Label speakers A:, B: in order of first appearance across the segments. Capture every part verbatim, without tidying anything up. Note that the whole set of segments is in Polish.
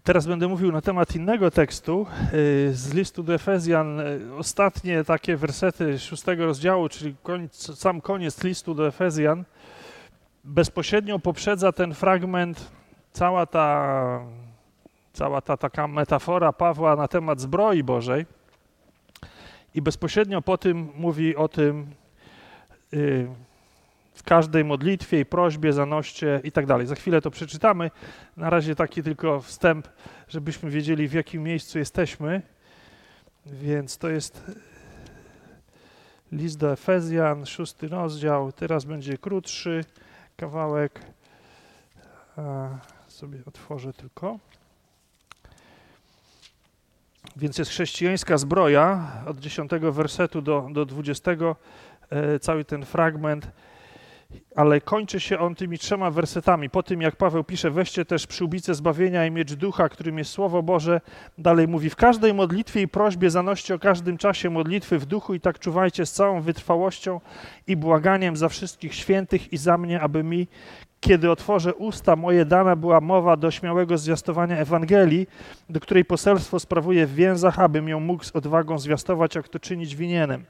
A: Teraz będę mówił na temat innego tekstu z listu do Efezjan. Ostatnie takie wersety szóstego rozdziału, czyli koniec, sam koniec listu do Efezjan, bezpośrednio poprzedza ten fragment cała ta, cała ta taka metafora Pawła na temat zbroi Bożej i bezpośrednio po tym mówi o tym yy, w każdej modlitwie i prośbie, zanoście i tak dalej. Za chwilę to przeczytamy. Na razie taki tylko wstęp, żebyśmy wiedzieli, w jakim miejscu jesteśmy. Więc to jest list do Efezjan, szósty rozdział. Teraz będzie krótszy kawałek. A sobie otworzę tylko. Więc jest chrześcijańska zbroja od dziesiątego wersetu do, do dwudziestego. E, cały ten fragment. Ale kończy się on tymi trzema wersetami. Po tym, jak Paweł pisze, weźcie też przyłbicę zbawienia i miecz ducha, którym jest Słowo Boże. Dalej mówi, w każdej modlitwie i prośbie zanoście o każdym czasie modlitwy w duchu i tak czuwajcie z całą wytrwałością i błaganiem za wszystkich świętych i za mnie, aby mi, kiedy otworzę usta moje, dana była mowa do śmiałego zwiastowania Ewangelii, do której poselstwo sprawuję w więzach, abym ją mógł z odwagą zwiastować, jak to czynić winienem.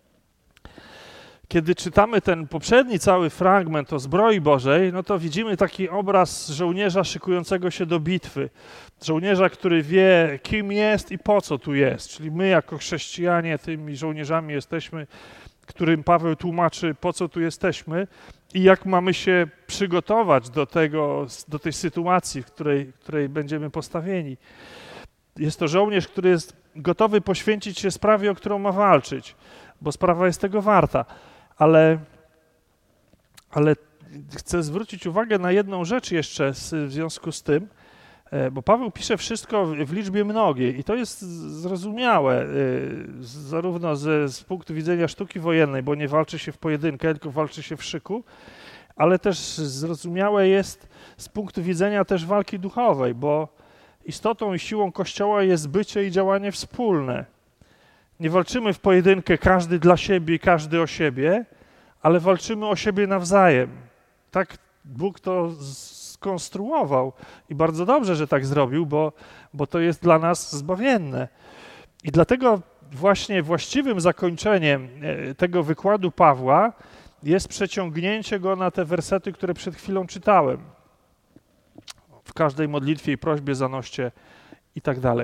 A: Kiedy czytamy ten poprzedni cały fragment o zbroi Bożej, no to widzimy taki obraz żołnierza szykującego się do bitwy. Żołnierza, który wie, kim jest i po co tu jest. Czyli my jako chrześcijanie tymi żołnierzami jesteśmy, którym Paweł tłumaczy, po co tu jesteśmy i jak mamy się przygotować do tego, do tej sytuacji, w której, w której będziemy postawieni. Jest to żołnierz, który jest gotowy poświęcić się sprawie, o którą ma walczyć, bo sprawa jest tego warta. Ale, ale chcę zwrócić uwagę na jedną rzecz jeszcze w związku z tym, bo Paweł pisze wszystko w liczbie mnogiej i to jest zrozumiałe zarówno z, z punktu widzenia sztuki wojennej, bo nie walczy się w pojedynkę, tylko walczy się w szyku, ale też zrozumiałe jest z punktu widzenia też walki duchowej, bo istotą i siłą Kościoła jest bycie i działanie wspólne. Nie walczymy w pojedynkę każdy dla siebie i każdy o siebie, ale walczymy o siebie nawzajem. Tak Bóg to skonstruował i bardzo dobrze, że tak zrobił, bo, bo to jest dla nas zbawienne. I dlatego właśnie właściwym zakończeniem tego wykładu Pawła jest przeciągnięcie go na te wersety, które przed chwilą czytałem. W każdej modlitwie i prośbie zanoście i tak dalej.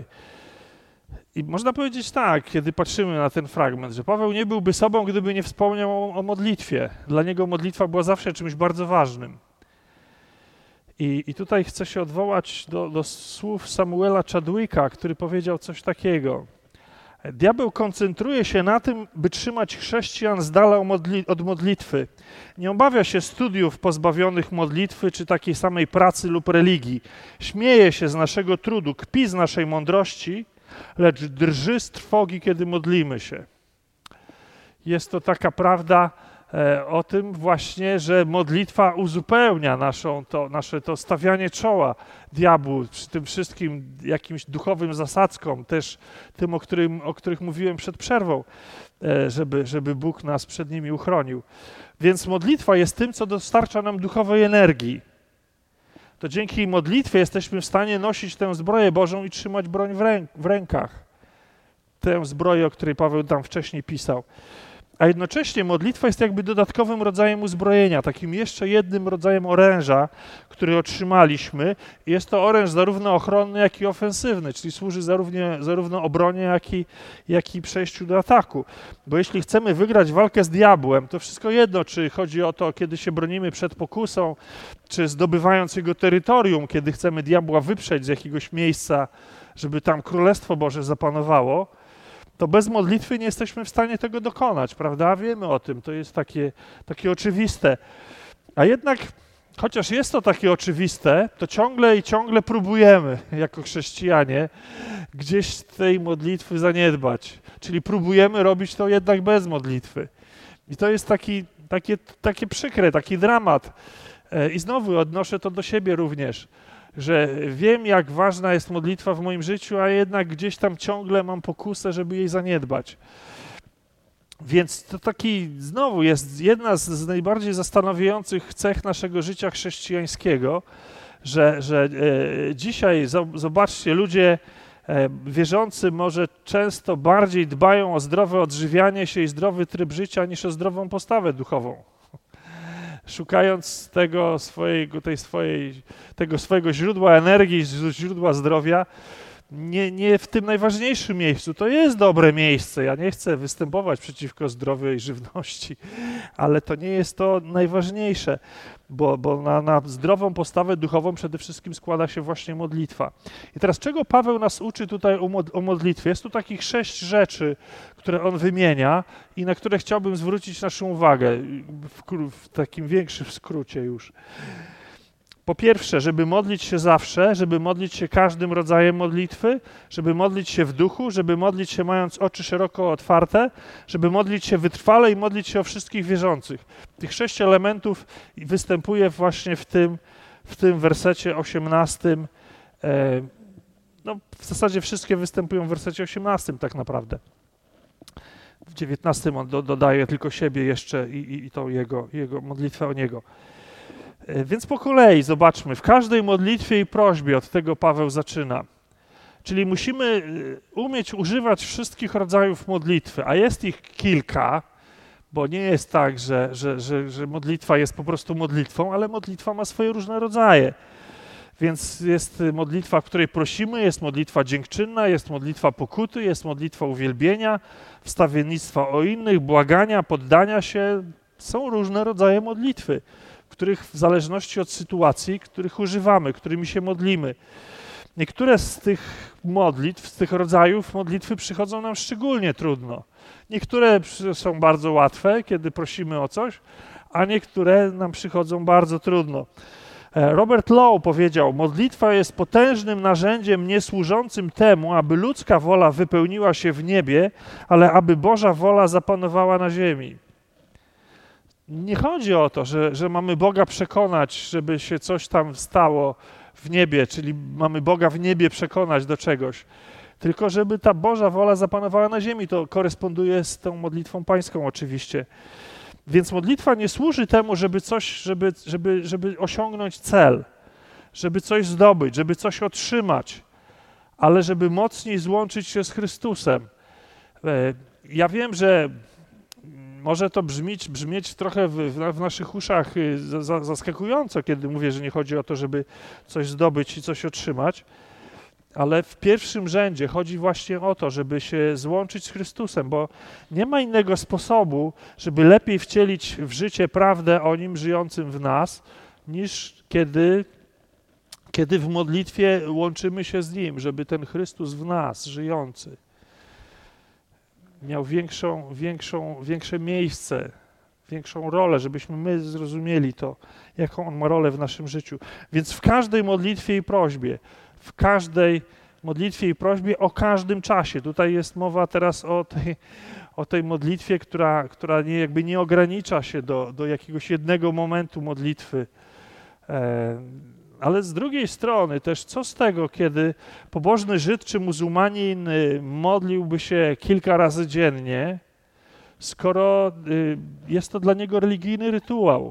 A: I można powiedzieć tak, kiedy patrzymy na ten fragment, że Paweł nie byłby sobą, gdyby nie wspomniał o, o modlitwie. Dla niego modlitwa była zawsze czymś bardzo ważnym. I, i tutaj chcę się odwołać do, do słów Samuela Chadwicka, który powiedział coś takiego. Diabeł koncentruje się na tym, by trzymać chrześcijan z dala od modlitwy. Nie obawia się studiów pozbawionych modlitwy czy takiej samej pracy lub religii. Śmieje się z naszego trudu, kpi z naszej mądrości, lecz drży z trwogi, kiedy modlimy się. Jest to taka prawda e, o tym właśnie, że modlitwa uzupełnia naszą, to, nasze to stawianie czoła diabłu, przy tym wszystkim jakimś duchowym zasadzkom, też tym, o, którym, o których mówiłem przed przerwą, e, żeby, żeby Bóg nas przed nimi uchronił. Więc modlitwa jest tym, co dostarcza nam duchowej energii. To dzięki modlitwie jesteśmy w stanie nosić tę zbroję Bożą i trzymać broń w, ręk, w rękach. Tę zbroję, o której Paweł tam wcześniej pisał. A jednocześnie modlitwa jest jakby dodatkowym rodzajem uzbrojenia, takim jeszcze jednym rodzajem oręża, który otrzymaliśmy. Jest to oręż zarówno ochronny, jak i ofensywny, czyli służy zarówno, zarówno obronie, jak i, jak i przejściu do ataku. Bo jeśli chcemy wygrać walkę z diabłem, to wszystko jedno, czy chodzi o to, kiedy się bronimy przed pokusą, czy zdobywając jego terytorium, kiedy chcemy diabła wyprzeć z jakiegoś miejsca, żeby tam Królestwo Boże zapanowało, to bez modlitwy nie jesteśmy w stanie tego dokonać, prawda? Wiemy o tym, to jest takie, takie oczywiste. A jednak, chociaż jest to takie oczywiste, to ciągle i ciągle próbujemy, jako chrześcijanie, gdzieś tej modlitwy zaniedbać. Czyli próbujemy robić to jednak bez modlitwy. I to jest taki, takie, takie przykre, taki dramat. I znowu odnoszę to do siebie również, że wiem, jak ważna jest modlitwa w moim życiu, a jednak gdzieś tam ciągle mam pokusę, żeby jej zaniedbać. Więc to taki znowu jest jedna z, z najbardziej zastanawiających cech naszego życia chrześcijańskiego, że, że e, dzisiaj, zobaczcie, ludzie e, wierzący może często bardziej dbają o zdrowe odżywianie się i zdrowy tryb życia niż o zdrową postawę duchową. Szukając tego swojego, tej swojej, tego swojego źródła energii, źródła zdrowia, nie, nie w tym najważniejszym miejscu. To jest dobre miejsce. Ja nie chcę występować przeciwko zdrowej żywności, ale to nie jest to najważniejsze, bo, bo na, na zdrową postawę duchową przede wszystkim składa się właśnie modlitwa. I teraz czego Paweł nas uczy tutaj o, mod, o modlitwie? Jest tu takich sześć rzeczy, które on wymienia i na które chciałbym zwrócić naszą uwagę w, w takim większym skrócie już. Po pierwsze, żeby modlić się zawsze, żeby modlić się każdym rodzajem modlitwy, żeby modlić się w duchu, żeby modlić się mając oczy szeroko otwarte, żeby modlić się wytrwale i modlić się o wszystkich wierzących. Tych sześć elementów występuje właśnie w tym, w tym wersecie osiemnastym. No, w zasadzie wszystkie występują w wersecie osiemnastym tak naprawdę. W dziewiętnastym on do, dodaje tylko siebie jeszcze i, i, i tą jego, jego modlitwę o niego. Więc po kolei zobaczmy, w każdej modlitwie i prośbie od tego Paweł zaczyna. Czyli musimy umieć używać wszystkich rodzajów modlitwy, a jest ich kilka, bo nie jest tak, że, że, że, że modlitwa jest po prostu modlitwą, ale modlitwa ma swoje różne rodzaje. Więc jest modlitwa, w której prosimy, jest modlitwa dziękczynna, jest modlitwa pokuty, jest modlitwa uwielbienia, wstawiennictwa o innych, błagania, poddania się. Są różne rodzaje modlitwy, których w zależności od sytuacji, których używamy, którymi się modlimy. Niektóre z tych modlitw, z tych rodzajów modlitwy przychodzą nam szczególnie trudno. Niektóre są bardzo łatwe, kiedy prosimy o coś, a niektóre nam przychodzą bardzo trudno. Robert Lowe powiedział, modlitwa jest potężnym narzędziem niesłużącym temu, aby ludzka wola wypełniła się w niebie, ale aby Boża wola zapanowała na ziemi. Nie chodzi o to, że, że mamy Boga przekonać, żeby się coś tam stało w niebie, czyli mamy Boga w niebie przekonać do czegoś, tylko żeby ta Boża wola zapanowała na ziemi. To koresponduje z tą modlitwą pańską oczywiście. Więc modlitwa nie służy temu, żeby coś, żeby, żeby, żeby osiągnąć cel, żeby coś zdobyć, żeby coś otrzymać, ale żeby mocniej złączyć się z Chrystusem. Ja wiem, że może to brzmieć, brzmieć trochę w, w naszych uszach zaskakująco, kiedy mówię, że nie chodzi o to, żeby coś zdobyć i coś otrzymać, ale w pierwszym rzędzie chodzi właśnie o to, żeby się złączyć z Chrystusem, bo nie ma innego sposobu, żeby lepiej wcielić w życie prawdę o Nim żyjącym w nas, niż kiedy, kiedy w modlitwie łączymy się z Nim, żeby ten Chrystus w nas żyjący miał większą, większą, większe miejsce, większą rolę, żebyśmy my zrozumieli to, jaką On ma rolę w naszym życiu. Więc w każdej modlitwie i prośbie, w każdej modlitwie i prośbie o każdym czasie. Tutaj jest mowa teraz o tej, o tej modlitwie, która, która nie, jakby nie ogranicza się do, do jakiegoś jednego momentu modlitwy. E, ale z drugiej strony też co z tego, kiedy pobożny Żyd czy muzułmanin modliłby się kilka razy dziennie, skoro y, jest to dla niego religijny rytuał.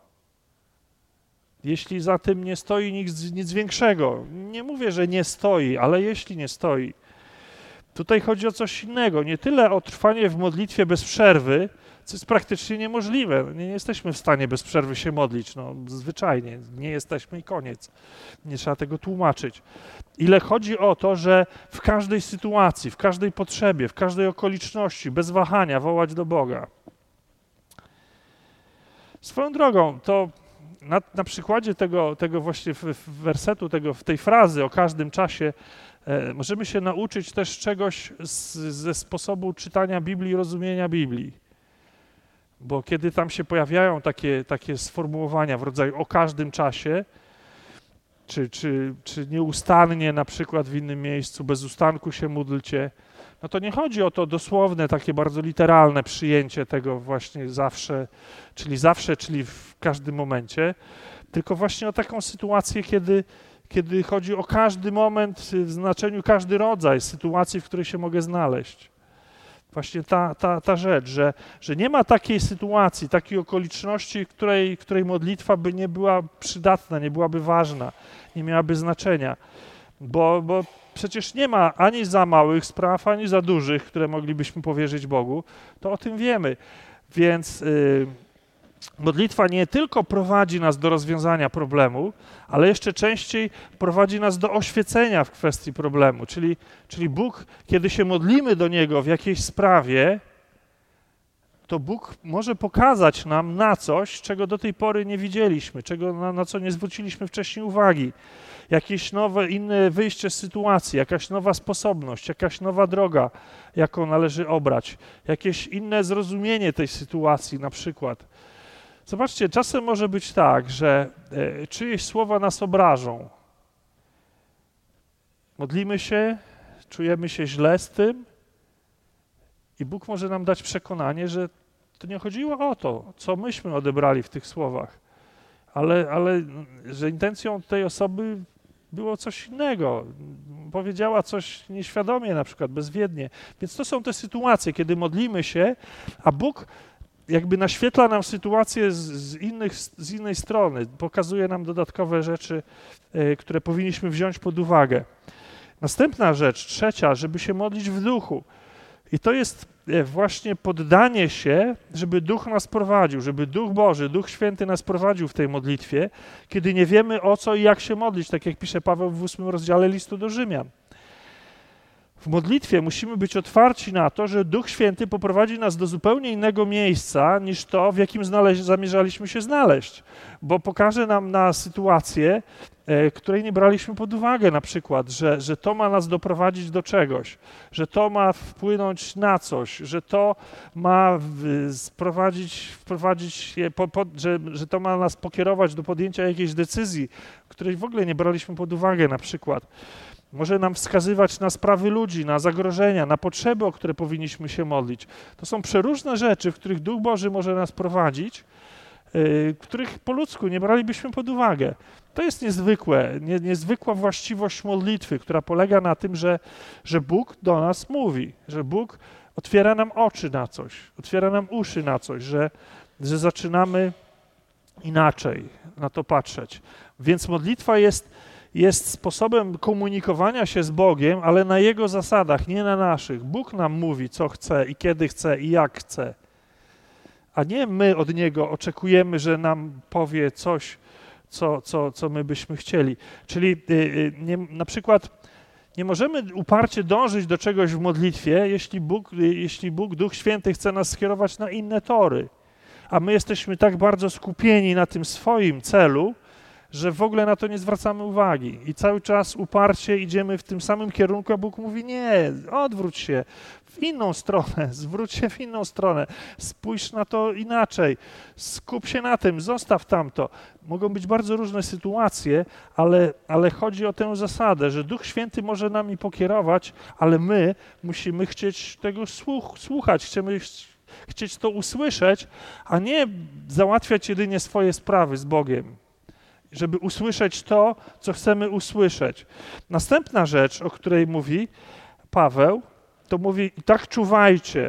A: Jeśli za tym nie stoi nic, nic większego. Nie mówię, że nie stoi, ale jeśli nie stoi. Tutaj chodzi o coś innego. Nie tyle o trwanie w modlitwie bez przerwy, co jest praktycznie niemożliwe. Nie, nie jesteśmy w stanie bez przerwy się modlić. No, zwyczajnie. Nie jesteśmy i koniec. Nie trzeba tego tłumaczyć. Ile chodzi o to, że w każdej sytuacji, w każdej potrzebie, w każdej okoliczności, bez wahania wołać do Boga. Swoją drogą, to Na, na przykładzie tego, tego właśnie wersetu, tego, tej frazy o każdym czasie e, możemy się nauczyć też czegoś z, ze sposobu czytania Biblii i rozumienia Biblii. Bo kiedy tam się pojawiają takie, takie sformułowania w rodzaju o każdym czasie, czy, czy, czy nieustannie na przykład w innym miejscu, bez ustanku się módlcie, no to nie chodzi o to dosłowne, takie bardzo literalne przyjęcie tego właśnie zawsze, czyli zawsze, czyli w każdym momencie, tylko właśnie o taką sytuację, kiedy, kiedy chodzi o każdy moment w znaczeniu każdy rodzaj sytuacji, w której się mogę znaleźć. Właśnie ta, ta, ta rzecz, że, że nie ma takiej sytuacji, takiej okoliczności, w której, w której modlitwa by nie była przydatna, nie byłaby ważna, nie miałaby znaczenia. Bo, bo przecież nie ma ani za małych spraw, ani za dużych, które moglibyśmy powierzyć Bogu. To o tym wiemy. Więc yy, modlitwa nie tylko prowadzi nas do rozwiązania problemu, ale jeszcze częściej prowadzi nas do oświecenia w kwestii problemu. Czyli, czyli Bóg, kiedy się modlimy do Niego w jakiejś sprawie, to Bóg może pokazać nam na coś, czego do tej pory nie widzieliśmy, czego, na, na co nie zwróciliśmy wcześniej uwagi. Jakieś nowe, inne wyjście z sytuacji, jakaś nowa sposobność, jakaś nowa droga, jaką należy obrać, jakieś inne zrozumienie tej sytuacji na przykład. Zobaczcie, czasem może być tak, że e, czyjeś słowa nas obrażą. Modlimy się, czujemy się źle z tym i Bóg może nam dać przekonanie, że to nie chodziło o to, co myśmy odebrali w tych słowach, ale, ale że intencją tej osoby było coś innego. Powiedziała coś nieświadomie, na przykład bezwiednie. Więc to są te sytuacje, kiedy modlimy się, a Bóg jakby naświetla nam sytuację z, z, innych, z innej strony, pokazuje nam dodatkowe rzeczy, y, które powinniśmy wziąć pod uwagę. Następna rzecz, trzecia, żeby się modlić w duchu. I to jest właśnie poddanie się, żeby Duch nas prowadził, żeby Duch Boży, Duch Święty nas prowadził w tej modlitwie, kiedy nie wiemy o co i jak się modlić, tak jak pisze Paweł w ósmym rozdziale listu do Rzymian. W modlitwie musimy być otwarci na to, że Duch Święty poprowadzi nas do zupełnie innego miejsca niż to, w jakim znaleźć, zamierzaliśmy się znaleźć, bo pokaże nam na sytuację, e, której nie braliśmy pod uwagę, na przykład, że, że to ma nas doprowadzić do czegoś, że to ma wpłynąć na coś, że to ma w, sprowadzić, wprowadzić, je, po, po, że, że to ma nas pokierować do podjęcia jakiejś decyzji, której w ogóle nie braliśmy pod uwagę, na przykład. Może nam wskazywać na sprawy ludzi, na zagrożenia, na potrzeby, o które powinniśmy się modlić. To są przeróżne rzeczy, w których Duch Boży może nas prowadzić, yy, których po ludzku nie bralibyśmy pod uwagę. To jest niezwykłe, nie, niezwykła właściwość modlitwy, która polega na tym, że, że Bóg do nas mówi, że Bóg otwiera nam oczy na coś, otwiera nam uszy na coś, że, że zaczynamy inaczej na to patrzeć. Więc modlitwa jest jest sposobem komunikowania się z Bogiem, ale na Jego zasadach, nie na naszych. Bóg nam mówi, co chce i kiedy chce i jak chce, a nie my od Niego oczekujemy, że nam powie coś, co, co, co my byśmy chcieli. Czyli yy, nie, na przykład nie możemy uparcie dążyć do czegoś w modlitwie, jeśli Bóg, jeśli Bóg, Duch Święty chce nas skierować na inne tory, a my jesteśmy tak bardzo skupieni na tym swoim celu, że w ogóle na to nie zwracamy uwagi i cały czas uparcie idziemy w tym samym kierunku, a Bóg mówi nie, odwróć się w inną stronę, zwróć się w inną stronę, spójrz na to inaczej, skup się na tym, zostaw tamto. Mogą być bardzo różne sytuacje, ale, ale chodzi o tę zasadę, że Duch Święty może nami pokierować, ale my musimy chcieć tego słuch- słuchać, chcemy chcieć to usłyszeć, a nie załatwiać jedynie swoje sprawy z Bogiem, żeby usłyszeć to, co chcemy usłyszeć. Następna rzecz, o której mówi Paweł, to mówi tak czuwajcie,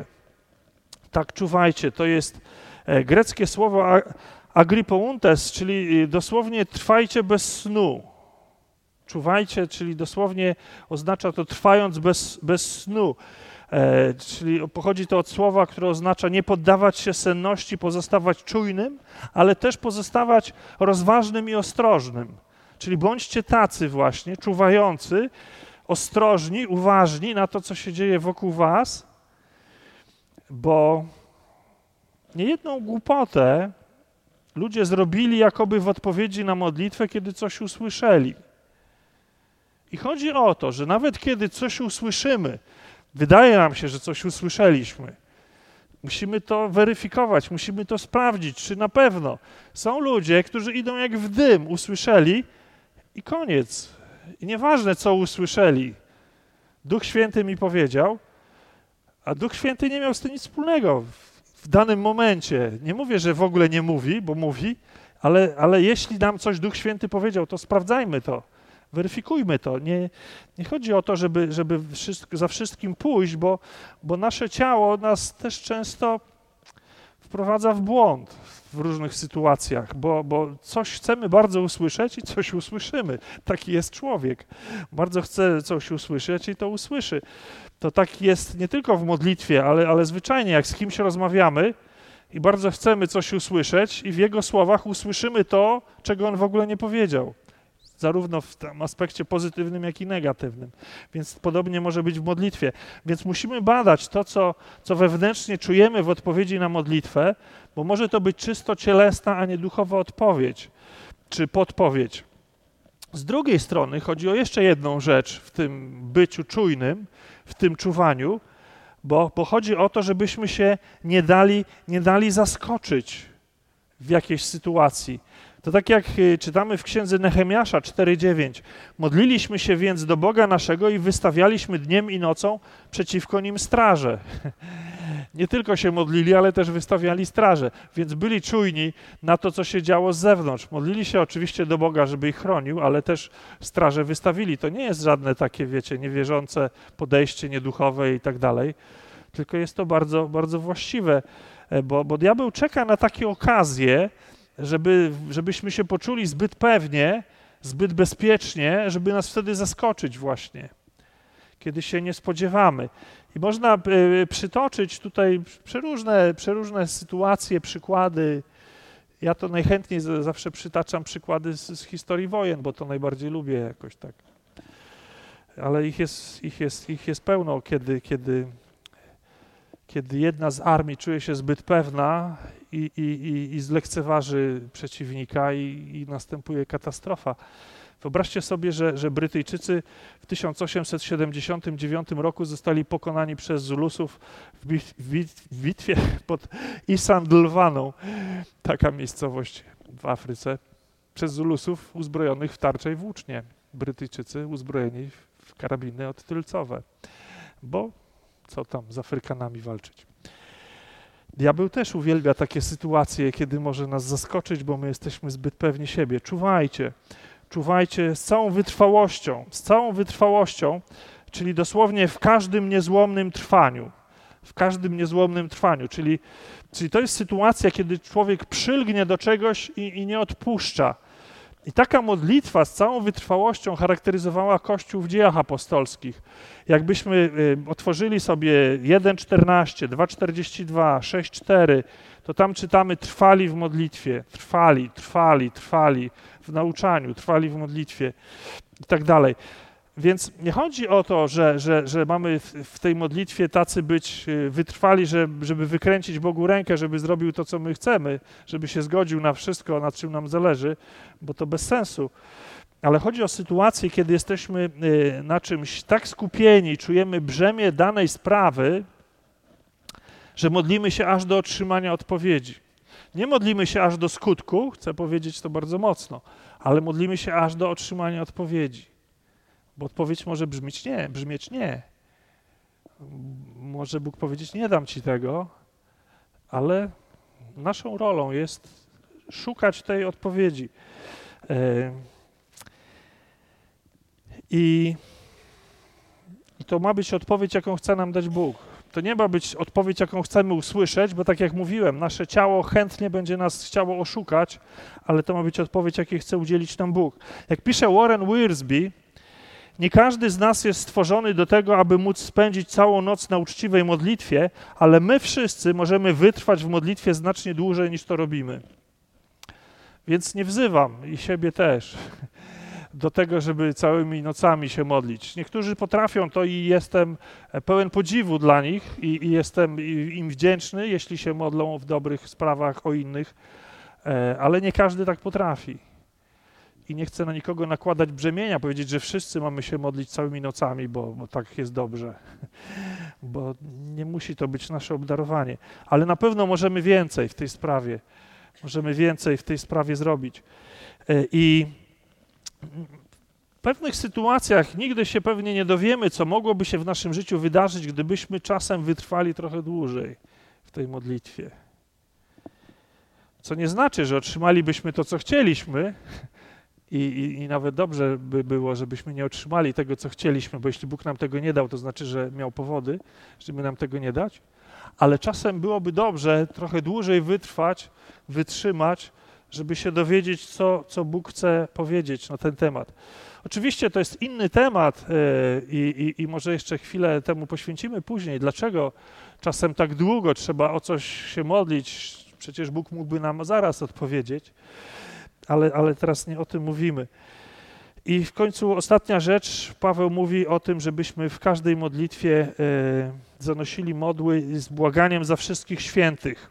A: tak czuwajcie. To jest greckie słowo agripountes, czyli dosłownie trwajcie bez snu. Czuwajcie, czyli dosłownie oznacza to trwając bez, bez snu. E, czyli pochodzi to od słowa, które oznacza nie poddawać się senności, pozostawać czujnym, ale też pozostawać rozważnym i ostrożnym. Czyli bądźcie tacy właśnie, czuwający, ostrożni, uważni na to, co się dzieje wokół was, bo niejedną głupotę ludzie zrobili jakoby w odpowiedzi na modlitwę, kiedy coś usłyszeli. I chodzi o to, że nawet kiedy coś usłyszymy, wydaje nam się, że coś usłyszeliśmy, musimy to weryfikować, musimy to sprawdzić, czy na pewno. Są ludzie, którzy idą jak w dym, usłyszeli i koniec. I nieważne, co usłyszeli. Duch Święty mi powiedział, a Duch Święty nie miał z tym nic wspólnego w, w danym momencie. Nie mówię, że w ogóle nie mówi, bo mówi, ale, ale jeśli nam coś Duch Święty powiedział, to sprawdzajmy to. Weryfikujmy to. Nie, nie chodzi o to, żeby, żeby wszystko, za wszystkim pójść, bo, bo nasze ciało nas też często wprowadza w błąd w różnych sytuacjach, bo, bo coś chcemy bardzo usłyszeć i coś usłyszymy. Taki jest człowiek. Bardzo chce coś usłyszeć i to usłyszy. To tak jest nie tylko w modlitwie, ale, ale zwyczajnie, jak z kimś rozmawiamy i bardzo chcemy coś usłyszeć i w jego słowach usłyszymy to, czego on w ogóle nie powiedział. Zarówno w tym aspekcie pozytywnym, jak i negatywnym. Więc podobnie może być w modlitwie. Więc musimy badać to, co, co wewnętrznie czujemy w odpowiedzi na modlitwę, bo może to być czysto cielesna, a nie duchowa odpowiedź, czy podpowiedź. Z drugiej strony chodzi o jeszcze jedną rzecz w tym byciu czujnym, w tym czuwaniu, bo, bo chodzi o to, żebyśmy się nie dali, nie dali zaskoczyć w jakiejś sytuacji. To tak jak czytamy w księdze Nehemiasza cztery dziewięć. Modliliśmy się więc do Boga naszego i wystawialiśmy dniem i nocą przeciwko nim straże. Nie tylko się modlili, ale też wystawiali straże, więc byli czujni na to, co się działo z zewnątrz. Modlili się oczywiście do Boga, żeby ich chronił, ale też straże wystawili. To nie jest żadne takie, wiecie, niewierzące podejście, nieduchowe i tak dalej, tylko jest to bardzo, bardzo właściwe, bo, bo diabeł czeka na takie okazje, żeby, żebyśmy się poczuli zbyt pewnie, zbyt bezpiecznie, żeby nas wtedy zaskoczyć właśnie, kiedy się nie spodziewamy. I można y, przytoczyć tutaj przeróżne, przeróżne sytuacje, przykłady. Ja to najchętniej z, zawsze przytaczam przykłady z, z historii wojen, bo to najbardziej lubię jakoś tak. Ale ich jest, ich jest, ich jest pełno, kiedy, kiedy, kiedy jedna z armii czuje się zbyt pewna i, i, i, i zlekceważy przeciwnika i, i następuje katastrofa. Wyobraźcie sobie, że, że Brytyjczycy w tysiąc osiemset siedemdziesiątym dziewiątym roku zostali pokonani przez Zulusów w, bit, w, bit, w bitwie pod Isandlwaną, taka miejscowość w Afryce, przez Zulusów uzbrojonych w tarcze i włócznie. Brytyjczycy uzbrojeni w karabiny odtylcowe, bo co tam z Afrykanami walczyć. Diabeł też uwielbia takie sytuacje, kiedy może nas zaskoczyć, bo my jesteśmy zbyt pewni siebie. Czuwajcie. Czuwajcie z całą wytrwałością, z całą wytrwałością, czyli dosłownie w każdym niezłomnym trwaniu, w każdym niezłomnym trwaniu, czyli, czyli to jest sytuacja, kiedy człowiek przylgnie do czegoś i, i nie odpuszcza. I taka modlitwa z całą wytrwałością charakteryzowała Kościół w Dziejach Apostolskich. Jakbyśmy y, otworzyli sobie jeden czternaście, dwa czterdzieści dwa, sześć cztery, to tam czytamy trwali w modlitwie, trwali, trwali, trwali w nauczaniu, trwali w modlitwie i tak dalej. Więc nie chodzi o to, że, że, że mamy w, w tej modlitwie tacy być wytrwali, żeby, żeby wykręcić Bogu rękę, żeby zrobił to, co my chcemy, żeby się zgodził na wszystko, nad czym nam zależy, bo to bez sensu. Ale chodzi o sytuację, kiedy jesteśmy na czymś tak skupieni, czujemy brzemię danej sprawy, że modlimy się aż do otrzymania odpowiedzi. Nie modlimy się aż do skutku, chcę powiedzieć to bardzo mocno, ale modlimy się aż do otrzymania odpowiedzi. Bo odpowiedź może brzmieć nie, brzmieć nie. Może Bóg powiedzieć, nie dam ci tego, ale naszą rolą jest szukać tej odpowiedzi. I, i to ma być odpowiedź, jaką chce nam dać Bóg. To nie ma być odpowiedź, jaką chcemy usłyszeć, bo tak jak mówiłem, nasze ciało chętnie będzie nas chciało oszukać, ale to ma być odpowiedź, jakiej chce udzielić nam Bóg. Jak pisze Warren Wiersbe, nie każdy z nas jest stworzony do tego, aby móc spędzić całą noc na uczciwej modlitwie, ale my wszyscy możemy wytrwać w modlitwie znacznie dłużej, niż to robimy. Więc nie wzywam, i siebie też, do tego, żeby całymi nocami się modlić. Niektórzy potrafią to i jestem pełen podziwu dla nich i, i jestem im wdzięczny, jeśli się modlą w dobrych sprawach o innych, ale nie każdy tak potrafi. I nie chcę na nikogo nakładać brzemienia, powiedzieć, że wszyscy mamy się modlić całymi nocami, bo, bo tak jest dobrze. Bo nie musi to być nasze obdarowanie. Ale na pewno możemy więcej w tej sprawie. Możemy więcej w tej sprawie zrobić. I w pewnych sytuacjach nigdy się pewnie nie dowiemy, co mogłoby się w naszym życiu wydarzyć, gdybyśmy czasem wytrwali trochę dłużej w tej modlitwie. Co nie znaczy, że otrzymalibyśmy to, co chcieliśmy, I, i, I nawet dobrze by było, żebyśmy nie otrzymali tego, co chcieliśmy, bo jeśli Bóg nam tego nie dał, to znaczy, że miał powody, żeby nam tego nie dać. Ale czasem byłoby dobrze trochę dłużej wytrwać, wytrzymać, żeby się dowiedzieć, co, co Bóg chce powiedzieć na ten temat. Oczywiście to jest inny temat yy, i, i może jeszcze chwilę temu poświęcimy później. Dlaczego czasem tak długo trzeba o coś się modlić? Przecież Bóg mógłby nam zaraz odpowiedzieć, ale, ale teraz nie o tym mówimy. I w końcu ostatnia rzecz, Paweł mówi o tym, żebyśmy w każdej modlitwie yy, zanosili modły z błaganiem za wszystkich świętych.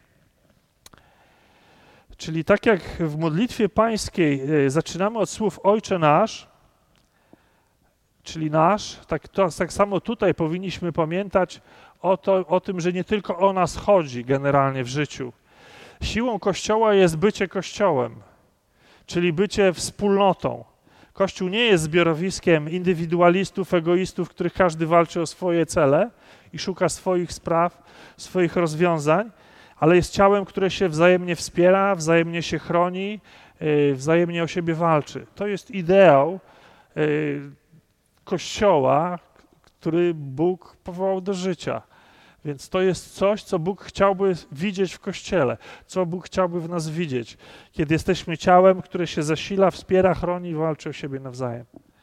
A: Czyli tak jak w modlitwie pańskiej zaczynamy od słów Ojcze nasz, czyli nasz, tak, to, tak samo tutaj powinniśmy pamiętać o, to, o tym, że nie tylko o nas chodzi generalnie w życiu. Siłą Kościoła jest bycie Kościołem, czyli bycie wspólnotą. Kościół nie jest zbiorowiskiem indywidualistów, egoistów, których każdy walczy o swoje cele i szuka swoich spraw, swoich rozwiązań, ale jest ciałem, które się wzajemnie wspiera, wzajemnie się chroni, yy, wzajemnie o siebie walczy. To jest ideał yy, Kościoła, który Bóg powołał do życia. Więc to jest coś, co Bóg chciałby widzieć w Kościele, co Bóg chciałby w nas widzieć, kiedy jesteśmy ciałem, które się zasila, wspiera, chroni i walczy o siebie nawzajem.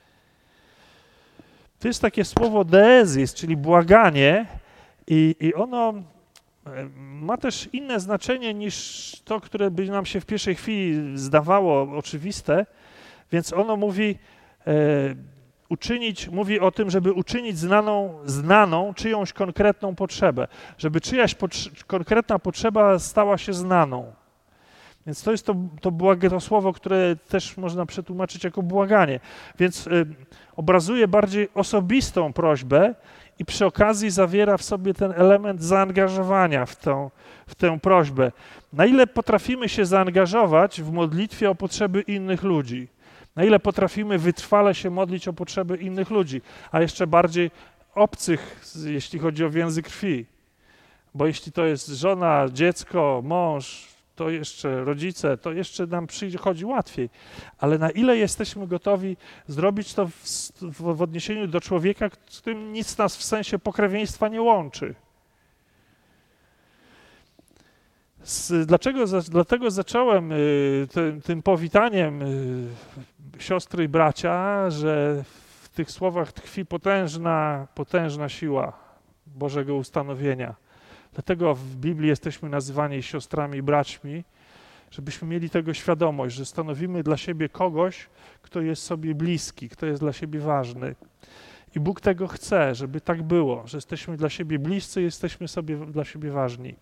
A: To jest takie słowo deezis, czyli błaganie i, i ono ma też inne znaczenie niż to, które by nam się w pierwszej chwili zdawało oczywiste, więc ono mówi e, uczynić, mówi o tym, żeby uczynić znaną, znaną czyjąś konkretną potrzebę, żeby czyjaś pot- konkretna potrzeba stała się znaną. Więc to jest to, to, błage, to słowo, które też można przetłumaczyć jako błaganie. Więc y, obrazuje bardziej osobistą prośbę i przy okazji zawiera w sobie ten element zaangażowania w, tą, w tę prośbę. Na ile potrafimy się zaangażować w modlitwie o potrzeby innych ludzi? Na ile potrafimy wytrwale się modlić o potrzeby innych ludzi, a jeszcze bardziej obcych, jeśli chodzi o więzy krwi. Bo jeśli to jest żona, dziecko, mąż, to jeszcze rodzice, to jeszcze nam przychodzi łatwiej. Ale na ile jesteśmy gotowi zrobić to w, w, w odniesieniu do człowieka, z którym nic nas w sensie pokrewieństwa nie łączy? Z, dlaczego, za, dlatego zacząłem y, tym, tym powitaniem y, siostry i bracia, że w tych słowach tkwi potężna, potężna siła Bożego ustanowienia. Dlatego w Biblii jesteśmy nazywani siostrami i braćmi, żebyśmy mieli tego świadomość, że stanowimy dla siebie kogoś, kto jest sobie bliski, kto jest dla siebie ważny. I Bóg tego chce, żeby tak było, że jesteśmy dla siebie bliscy, jesteśmy sobie dla siebie ważni.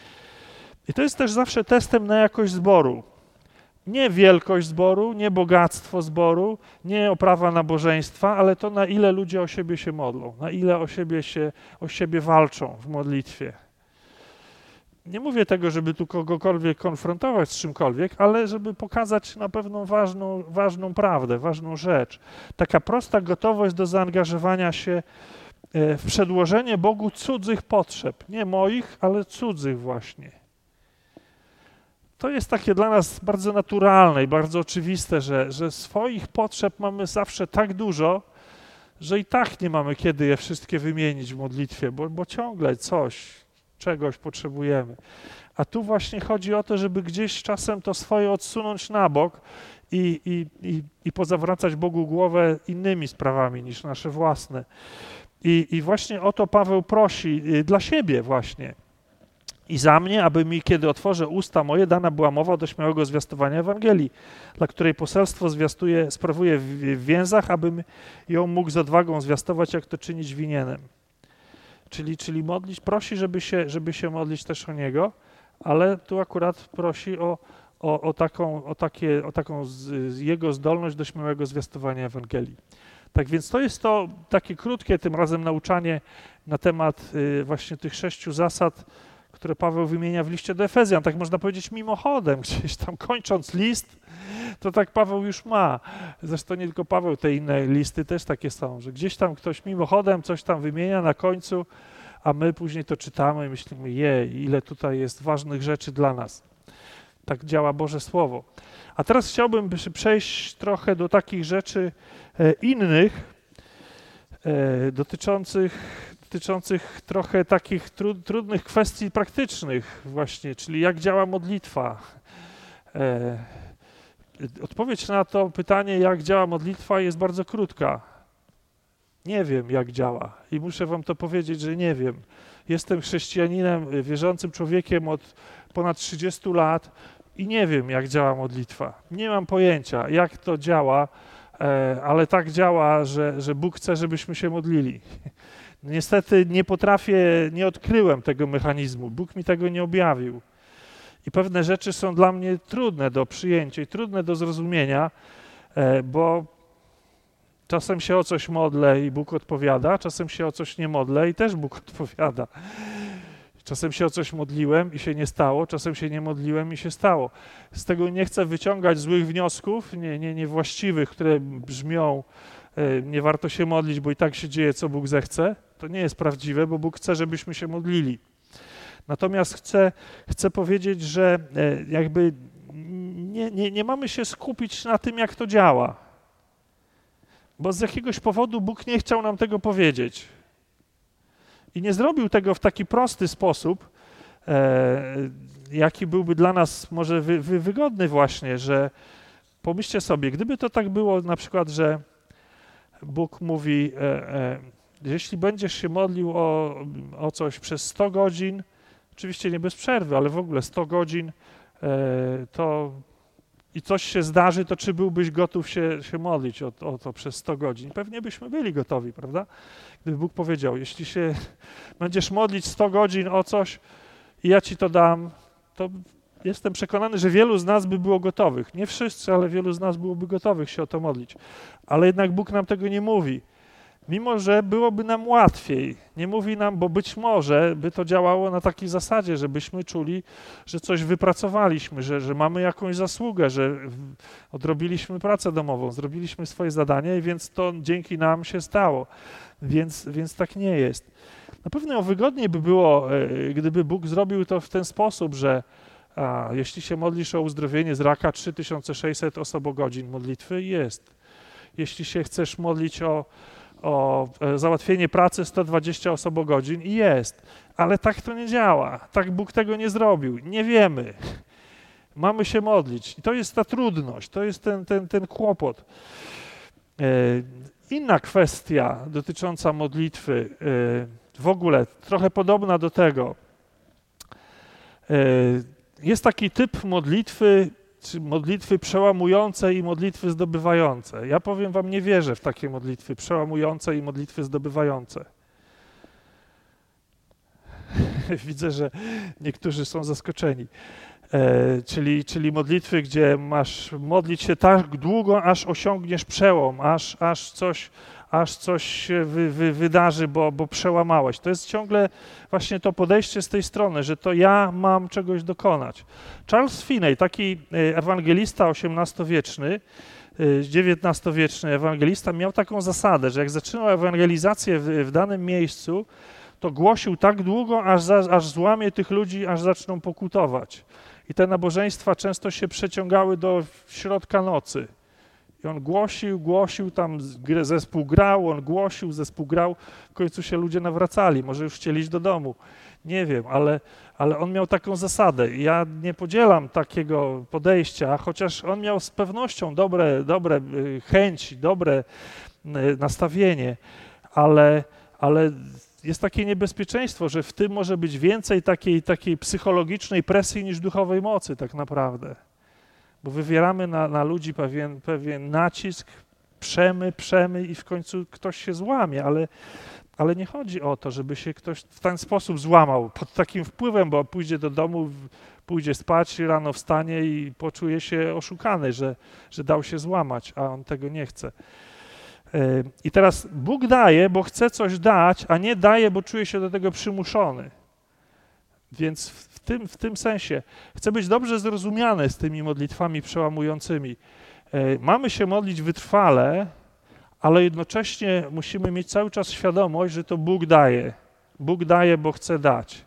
A: I to jest też zawsze testem na jakość zboru. Nie wielkość zboru, nie bogactwo zboru, nie oprawa nabożeństwa, ale to, na ile ludzie o siebie się modlą, na ile o siebie, się, o siebie walczą w modlitwie. Nie mówię tego, żeby tu kogokolwiek konfrontować z czymkolwiek, ale żeby pokazać na pewną ważną, ważną prawdę, ważną rzecz. Taka prosta gotowość do zaangażowania się w przedłożenie Bogu cudzych potrzeb. Nie moich, ale cudzych właśnie. To jest takie dla nas bardzo naturalne i bardzo oczywiste, że, że swoich potrzeb mamy zawsze tak dużo, że i tak nie mamy kiedy je wszystkie wymienić w modlitwie, bo, bo ciągle coś, czegoś potrzebujemy. A tu właśnie chodzi o to, żeby gdzieś czasem to swoje odsunąć na bok i, i, i, i pozawracać Bogu głowę innymi sprawami niż nasze własne. I, i właśnie o to Paweł prosi dla siebie właśnie. I za mnie, aby mi, kiedy otworzę usta moje, dana była mowa do śmiałego zwiastowania Ewangelii, dla której poselstwo zwiastuje, sprawuje w, w więzach, abym ją mógł z odwagą zwiastować, jak to czynić winienem. Czyli, czyli modlić, prosi, żeby się, żeby się modlić też o Niego, ale tu akurat prosi o, o, o taką, o takie, o taką z, z Jego zdolność do śmiałego zwiastowania Ewangelii. Tak więc to jest to takie krótkie tym razem nauczanie na temat y, właśnie tych sześciu zasad, które Paweł wymienia w liście do Efezjan, tak można powiedzieć mimochodem, gdzieś tam kończąc list, to tak Paweł już ma. Zresztą nie tylko Paweł, te inne listy też takie są, że gdzieś tam ktoś mimochodem coś tam wymienia na końcu, a my później to czytamy i myślimy, jej, ile tutaj jest ważnych rzeczy dla nas. Tak działa Boże Słowo. A teraz chciałbym przejść trochę do takich rzeczy innych, dotyczących, dotyczących trochę takich tru, trudnych kwestii praktycznych właśnie, czyli jak działa modlitwa. Odpowiedź na to pytanie, jak działa modlitwa, jest bardzo krótka. Nie wiem, jak działa i muszę wam to powiedzieć, że nie wiem. Jestem chrześcijaninem, wierzącym człowiekiem od ponad trzydziestu lat i nie wiem, jak działa modlitwa. Nie mam pojęcia, jak to działa, ale tak działa, że, że Bóg chce, żebyśmy się modlili. Niestety nie potrafię, nie odkryłem tego mechanizmu. Bóg mi tego nie objawił. I pewne rzeczy są dla mnie trudne do przyjęcia i trudne do zrozumienia, bo czasem się o coś modlę i Bóg odpowiada, czasem się o coś nie modlę i też Bóg odpowiada. Czasem się o coś modliłem i się nie stało, czasem się nie modliłem i się stało. Z tego nie chcę wyciągać złych wniosków, nie, nie, niewłaściwych, które brzmią, nie warto się modlić, bo i tak się dzieje, co Bóg zechce. To nie jest prawdziwe, bo Bóg chce, żebyśmy się modlili. Natomiast chcę, chcę powiedzieć, że jakby nie, nie, nie mamy się skupić na tym, jak to działa. Bo z jakiegoś powodu Bóg nie chciał nam tego powiedzieć. I nie zrobił tego w taki prosty sposób, e, jaki byłby dla nas może wy, wy, wygodny właśnie, że pomyślcie sobie, gdyby to tak było na przykład, że Bóg mówi, e, e, jeśli będziesz się modlił o, o coś przez sto godzin, oczywiście nie bez przerwy, ale w ogóle sto godzin, e, to i coś się zdarzy, to czy byłbyś gotów się, się modlić o, o to przez sto godzin? Pewnie byśmy byli gotowi, prawda? Gdyby Bóg powiedział, jeśli się będziesz modlić sto godzin o coś i ja ci to dam, to jestem przekonany, że wielu z nas by było gotowych. Nie wszyscy, ale wielu z nas byłoby gotowych się o to modlić. Ale jednak Bóg nam tego nie mówi. Mimo że byłoby nam łatwiej. Nie mówi nam, bo być może by to działało na takiej zasadzie, żebyśmy czuli, że coś wypracowaliśmy, że, że mamy jakąś zasługę, że odrobiliśmy pracę domową, zrobiliśmy swoje zadanie i więc to dzięki nam się stało. Więc, więc tak nie jest. Na pewno wygodniej by było, gdyby Bóg zrobił to w ten sposób, że a, jeśli się modlisz o uzdrowienie z raka, trzy tysiące sześćset osobogodzin modlitwy jest. Jeśli się chcesz modlić o o załatwienie pracy sto dwadzieścia osobogodzin i jest, ale tak to nie działa, tak Bóg tego nie zrobił, nie wiemy, mamy się modlić i to jest ta trudność, to jest ten, ten, ten kłopot. Inna kwestia dotycząca modlitwy, w ogóle trochę podobna do tego, jest taki typ modlitwy, czy modlitwy przełamujące i modlitwy zdobywające. Ja powiem wam, nie wierzę w takie modlitwy przełamujące i modlitwy zdobywające. Widzę, że niektórzy są zaskoczeni. E, czyli, czyli modlitwy, gdzie masz modlić się tak długo, aż osiągniesz przełom, aż, aż coś, aż coś się wy, wy, wydarzy, bo, bo przełamałeś. To jest ciągle właśnie to podejście z tej strony, że to ja mam czegoś dokonać. Charles Finney, taki ewangelista osiemnastowieczny, dziewiętnastowieczny ewangelista, miał taką zasadę, że jak zaczynał ewangelizację w, w danym miejscu, to głosił tak długo, aż, za, aż złamie tych ludzi, aż zaczną pokutować. I te nabożeństwa często się przeciągały do środka nocy. I on głosił, głosił, tam zespół grał, on głosił, zespół grał, w końcu się ludzie nawracali, może już chcieli iść do domu, nie wiem, ale, ale on miał taką zasadę. Ja nie podzielam takiego podejścia, chociaż on miał z pewnością dobre, dobre chęci, dobre nastawienie, ale, ale jest takie niebezpieczeństwo, że w tym może być więcej takiej, takiej psychologicznej presji niż duchowej mocy tak naprawdę. Bo wywieramy na, na ludzi pewien, pewien nacisk, przemy, przemy i w końcu ktoś się złamie, ale, ale nie chodzi o to, żeby się ktoś w ten sposób złamał, pod takim wpływem, bo pójdzie do domu, pójdzie spać, rano wstanie i poczuje się oszukany, że, że dał się złamać, a on tego nie chce. I teraz Bóg daje, bo chce coś dać, a nie daje, bo czuje się do tego przymuszony. Więc w tym, w tym sensie chcę być dobrze zrozumiany z tymi modlitwami przełamującymi. Mamy się modlić wytrwale, ale jednocześnie musimy mieć cały czas świadomość, że to Bóg daje. Bóg daje, bo chce dać.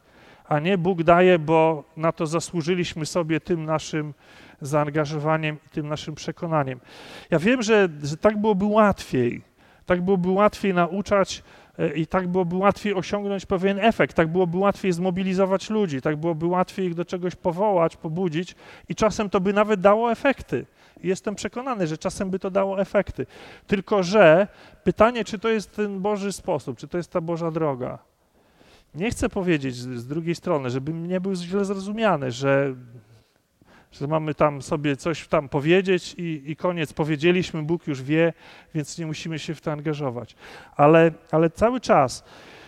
A: a nie Bóg daje, bo na to zasłużyliśmy sobie tym naszym zaangażowaniem i tym naszym przekonaniem. Ja wiem, że, że tak byłoby łatwiej, tak byłoby łatwiej nauczać i tak byłoby łatwiej osiągnąć pewien efekt, tak byłoby łatwiej zmobilizować ludzi, tak byłoby łatwiej ich do czegoś powołać, pobudzić i czasem to by nawet dało efekty. Jestem przekonany, że czasem by to dało efekty. Tylko że pytanie, czy to jest ten Boży sposób, czy to jest ta Boża droga. Nie chcę powiedzieć z, z drugiej strony, żebym nie był źle zrozumiany, że, że mamy tam sobie coś tam powiedzieć i, i koniec, powiedzieliśmy, Bóg już wie, więc nie musimy się w to angażować. Ale, ale cały czas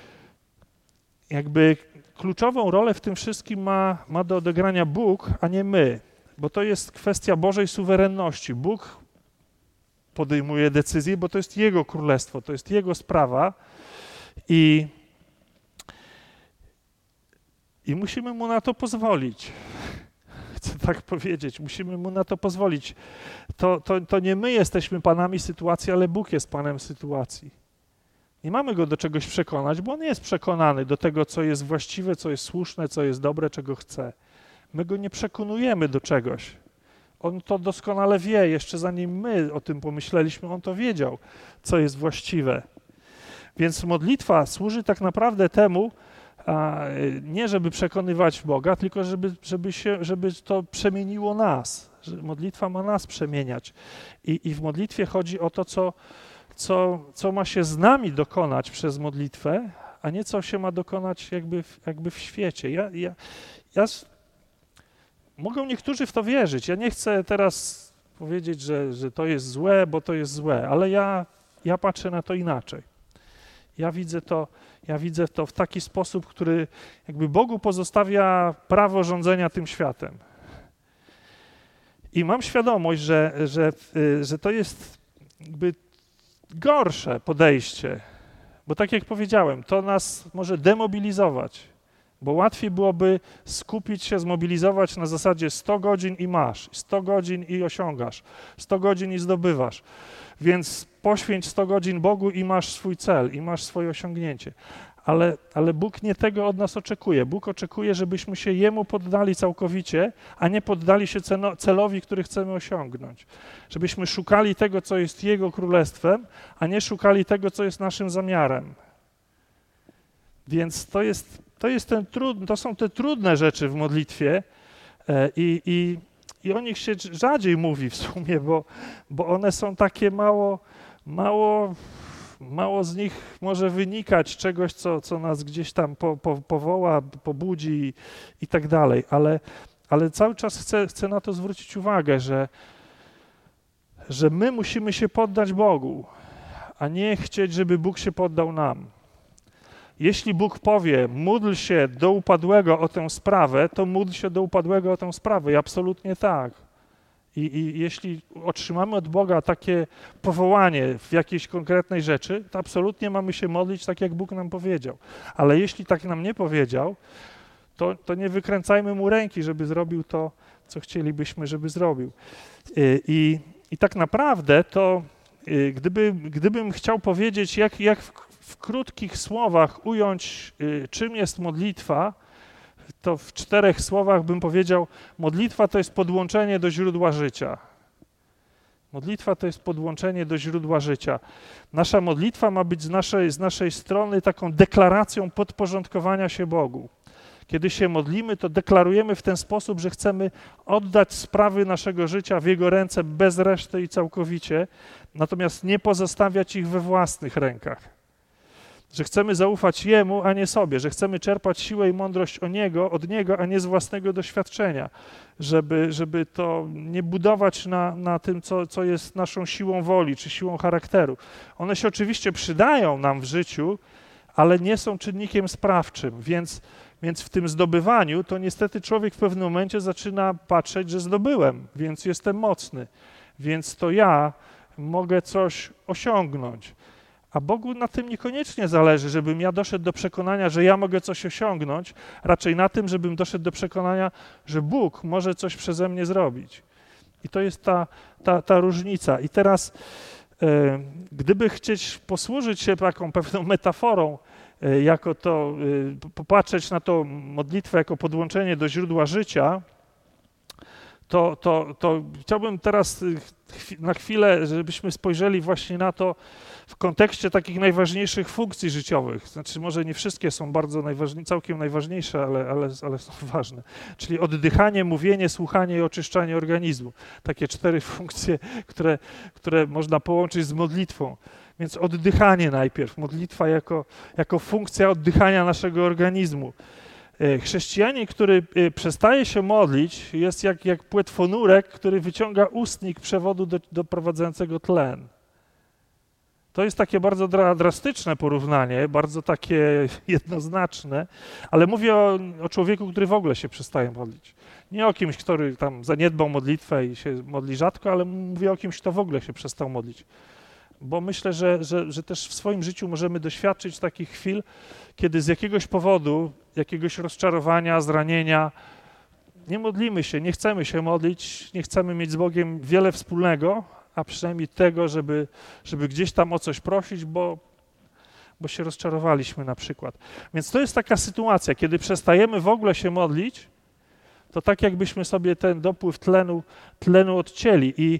A: jakby kluczową rolę w tym wszystkim ma, ma do odegrania Bóg, a nie my, bo to jest kwestia Bożej suwerenności. Bóg podejmuje decyzje, bo to jest Jego królestwo, to jest Jego sprawa i I musimy Mu na to pozwolić. Chcę tak powiedzieć, musimy Mu na to pozwolić. To, to, to nie my jesteśmy panami sytuacji, ale Bóg jest Panem sytuacji. Nie mamy Go do czegoś przekonać, bo On jest przekonany do tego, co jest właściwe, co jest słuszne, co jest dobre, czego chce. My Go nie przekonujemy do czegoś. On to doskonale wie, jeszcze zanim my o tym pomyśleliśmy, On to wiedział, co jest właściwe. Więc modlitwa służy tak naprawdę temu, a nie żeby przekonywać Boga, tylko żeby, żeby, się, żeby to przemieniło nas. Że modlitwa ma nas przemieniać. I, i w modlitwie chodzi o to, co, co, co ma się z nami dokonać przez modlitwę, a nie co się ma dokonać jakby w, jakby w świecie. Ja, ja, ja, mogą niektórzy w to wierzyć. Ja nie chcę teraz powiedzieć, że, że to jest złe, bo to jest złe, ale ja, ja patrzę na to inaczej. Ja widzę to, ja widzę to w taki sposób, który jakby Bogu pozostawia prawo rządzenia tym światem. I mam świadomość, że, że, że to jest jakby gorsze podejście, bo tak jak powiedziałem, to nas może demobilizować, bo łatwiej byłoby skupić się, zmobilizować na zasadzie sto godzin i masz, sto godzin i osiągasz, sto godzin i zdobywasz. Więc poświęć sto godzin Bogu i masz swój cel, i masz swoje osiągnięcie. Ale, ale Bóg nie tego od nas oczekuje. Bóg oczekuje, żebyśmy się Jemu poddali całkowicie, a nie poddali się celowi, który chcemy osiągnąć. Żebyśmy szukali tego, co jest Jego królestwem, a nie szukali tego, co jest naszym zamiarem. Więc to jest, to jest ten trud, to są te trudne rzeczy w modlitwie i, i I o nich się rzadziej mówi w sumie, bo, bo one są takie mało, mało, mało z nich może wynikać czegoś, co, co nas gdzieś tam po, po, powoła, pobudzi i, i tak dalej. Ale, ale cały czas chcę, chcę na to zwrócić uwagę, że, że my musimy się poddać Bogu, a nie chcieć, żeby Bóg się poddał nam. Jeśli Bóg powie, módl się do upadłego o tę sprawę, to módl się do upadłego o tę sprawę i absolutnie tak. I, I jeśli otrzymamy od Boga takie powołanie w jakiejś konkretnej rzeczy, to absolutnie mamy się modlić tak, jak Bóg nam powiedział. Ale jeśli tak nam nie powiedział, to, to nie wykręcajmy Mu ręki, żeby zrobił to, co chcielibyśmy, żeby zrobił. I, i tak naprawdę to, gdyby, gdybym chciał powiedzieć, jak, jak w, w krótkich słowach ująć, czym jest modlitwa, to w czterech słowach bym powiedział, modlitwa to jest podłączenie do źródła życia. Modlitwa to jest podłączenie do źródła życia. Nasza modlitwa ma być z naszej, z naszej strony taką deklaracją podporządkowania się Bogu. Kiedy się modlimy, to deklarujemy w ten sposób, że chcemy oddać sprawy naszego życia w Jego ręce bez reszty i całkowicie, natomiast nie pozostawiać ich we własnych rękach. Że chcemy zaufać Jemu, a nie sobie, że chcemy czerpać siłę i mądrość o Niego, od Niego, a nie z własnego doświadczenia, żeby, żeby to nie budować na, na tym, co, co jest naszą siłą woli czy siłą charakteru. One się oczywiście przydają nam w życiu, ale nie są czynnikiem sprawczym, więc, więc w tym zdobywaniu to niestety człowiek w pewnym momencie zaczyna patrzeć, że zdobyłem, więc jestem mocny, więc to ja mogę coś osiągnąć. A Bogu na tym niekoniecznie zależy, żebym ja doszedł do przekonania, że ja mogę coś osiągnąć, raczej na tym, żebym doszedł do przekonania, że Bóg może coś przeze mnie zrobić. I to jest ta, ta, ta różnica. I teraz, e, gdyby chcieć posłużyć się taką pewną metaforą jako to, popatrzeć na tą modlitwę jako podłączenie do źródła życia, to, to, to chciałbym teraz na chwilę, żebyśmy spojrzeli właśnie na to w kontekście takich najważniejszych funkcji życiowych. Znaczy może nie wszystkie są bardzo najważniejsze, całkiem najważniejsze, ale, ale, ale są ważne. Czyli oddychanie, mówienie, słuchanie i oczyszczanie organizmu. Takie cztery funkcje, które, które można połączyć z modlitwą. Więc oddychanie najpierw, modlitwa jako, jako funkcja oddychania naszego organizmu. Chrześcijanin, który przestaje się modlić, jest jak, jak płetwonurek, który wyciąga ustnik przewodu do, doprowadzającego tlen. To jest takie bardzo dra, drastyczne porównanie, bardzo takie jednoznaczne, ale mówię o, o człowieku, który w ogóle się przestaje modlić. Nie o kimś, który tam zaniedbał modlitwę i się modli rzadko, ale mówię o kimś, kto w ogóle się przestał modlić. Bo myślę, że, że, że też w swoim życiu możemy doświadczyć takich chwil, kiedy z jakiegoś powodu, jakiegoś rozczarowania, zranienia, nie modlimy się, nie chcemy się modlić, nie chcemy mieć z Bogiem wiele wspólnego, a przynajmniej tego, żeby, żeby gdzieś tam o coś prosić, bo, bo się rozczarowaliśmy na przykład. Więc to jest taka sytuacja, kiedy przestajemy w ogóle się modlić, to tak jakbyśmy sobie ten dopływ tlenu, tlenu odcięli. I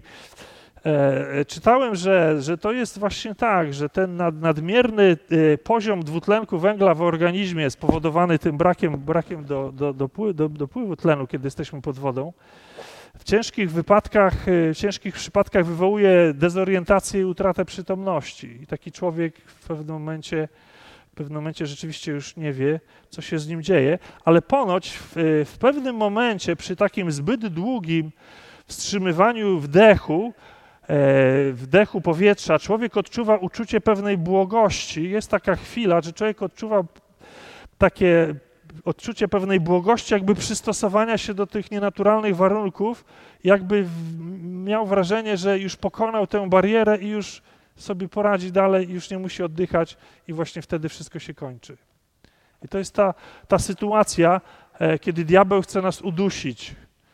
A: e, czytałem, że, że to jest właśnie tak, że ten nad, nadmierny e, poziom dwutlenku węgla w organizmie spowodowany tym brakiem, brakiem do, do, do, do, dopływu tlenu, kiedy jesteśmy pod wodą, w ciężkich wypadkach, w ciężkich przypadkach wywołuje dezorientację i utratę przytomności. I taki człowiek w pewnym momencie, w pewnym momencie rzeczywiście już nie wie, co się z nim dzieje, ale ponoć w, w pewnym momencie przy takim zbyt długim wstrzymywaniu wdechu, e, wdechu powietrza, człowiek odczuwa uczucie pewnej błogości. Jest taka chwila, że człowiek odczuwa takie odczucie pewnej błogości, jakby przystosowania się do tych nienaturalnych warunków, jakby w, miał wrażenie, że już pokonał tę barierę i już sobie poradzi dalej i już nie musi oddychać i właśnie wtedy wszystko się kończy. I to jest ta, ta sytuacja, e, kiedy diabeł chce nas udusić.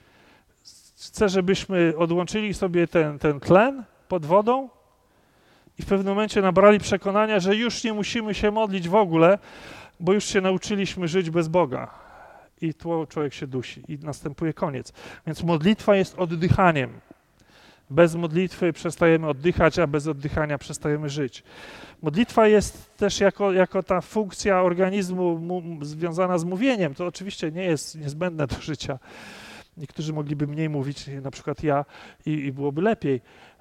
A: Chce, żebyśmy odłączyli sobie ten, ten tlen pod wodą i w pewnym momencie nabrali przekonania, że już nie musimy się modlić w ogóle, bo już się nauczyliśmy żyć bez Boga i tu człowiek się dusi i następuje koniec. Więc modlitwa jest oddychaniem. Bez modlitwy przestajemy oddychać, a bez oddychania przestajemy żyć. Modlitwa jest też jako, jako ta funkcja organizmu mu, związana z mówieniem. To oczywiście nie jest niezbędne do życia. Niektórzy mogliby mniej mówić, na przykład ja, i, i byłoby lepiej.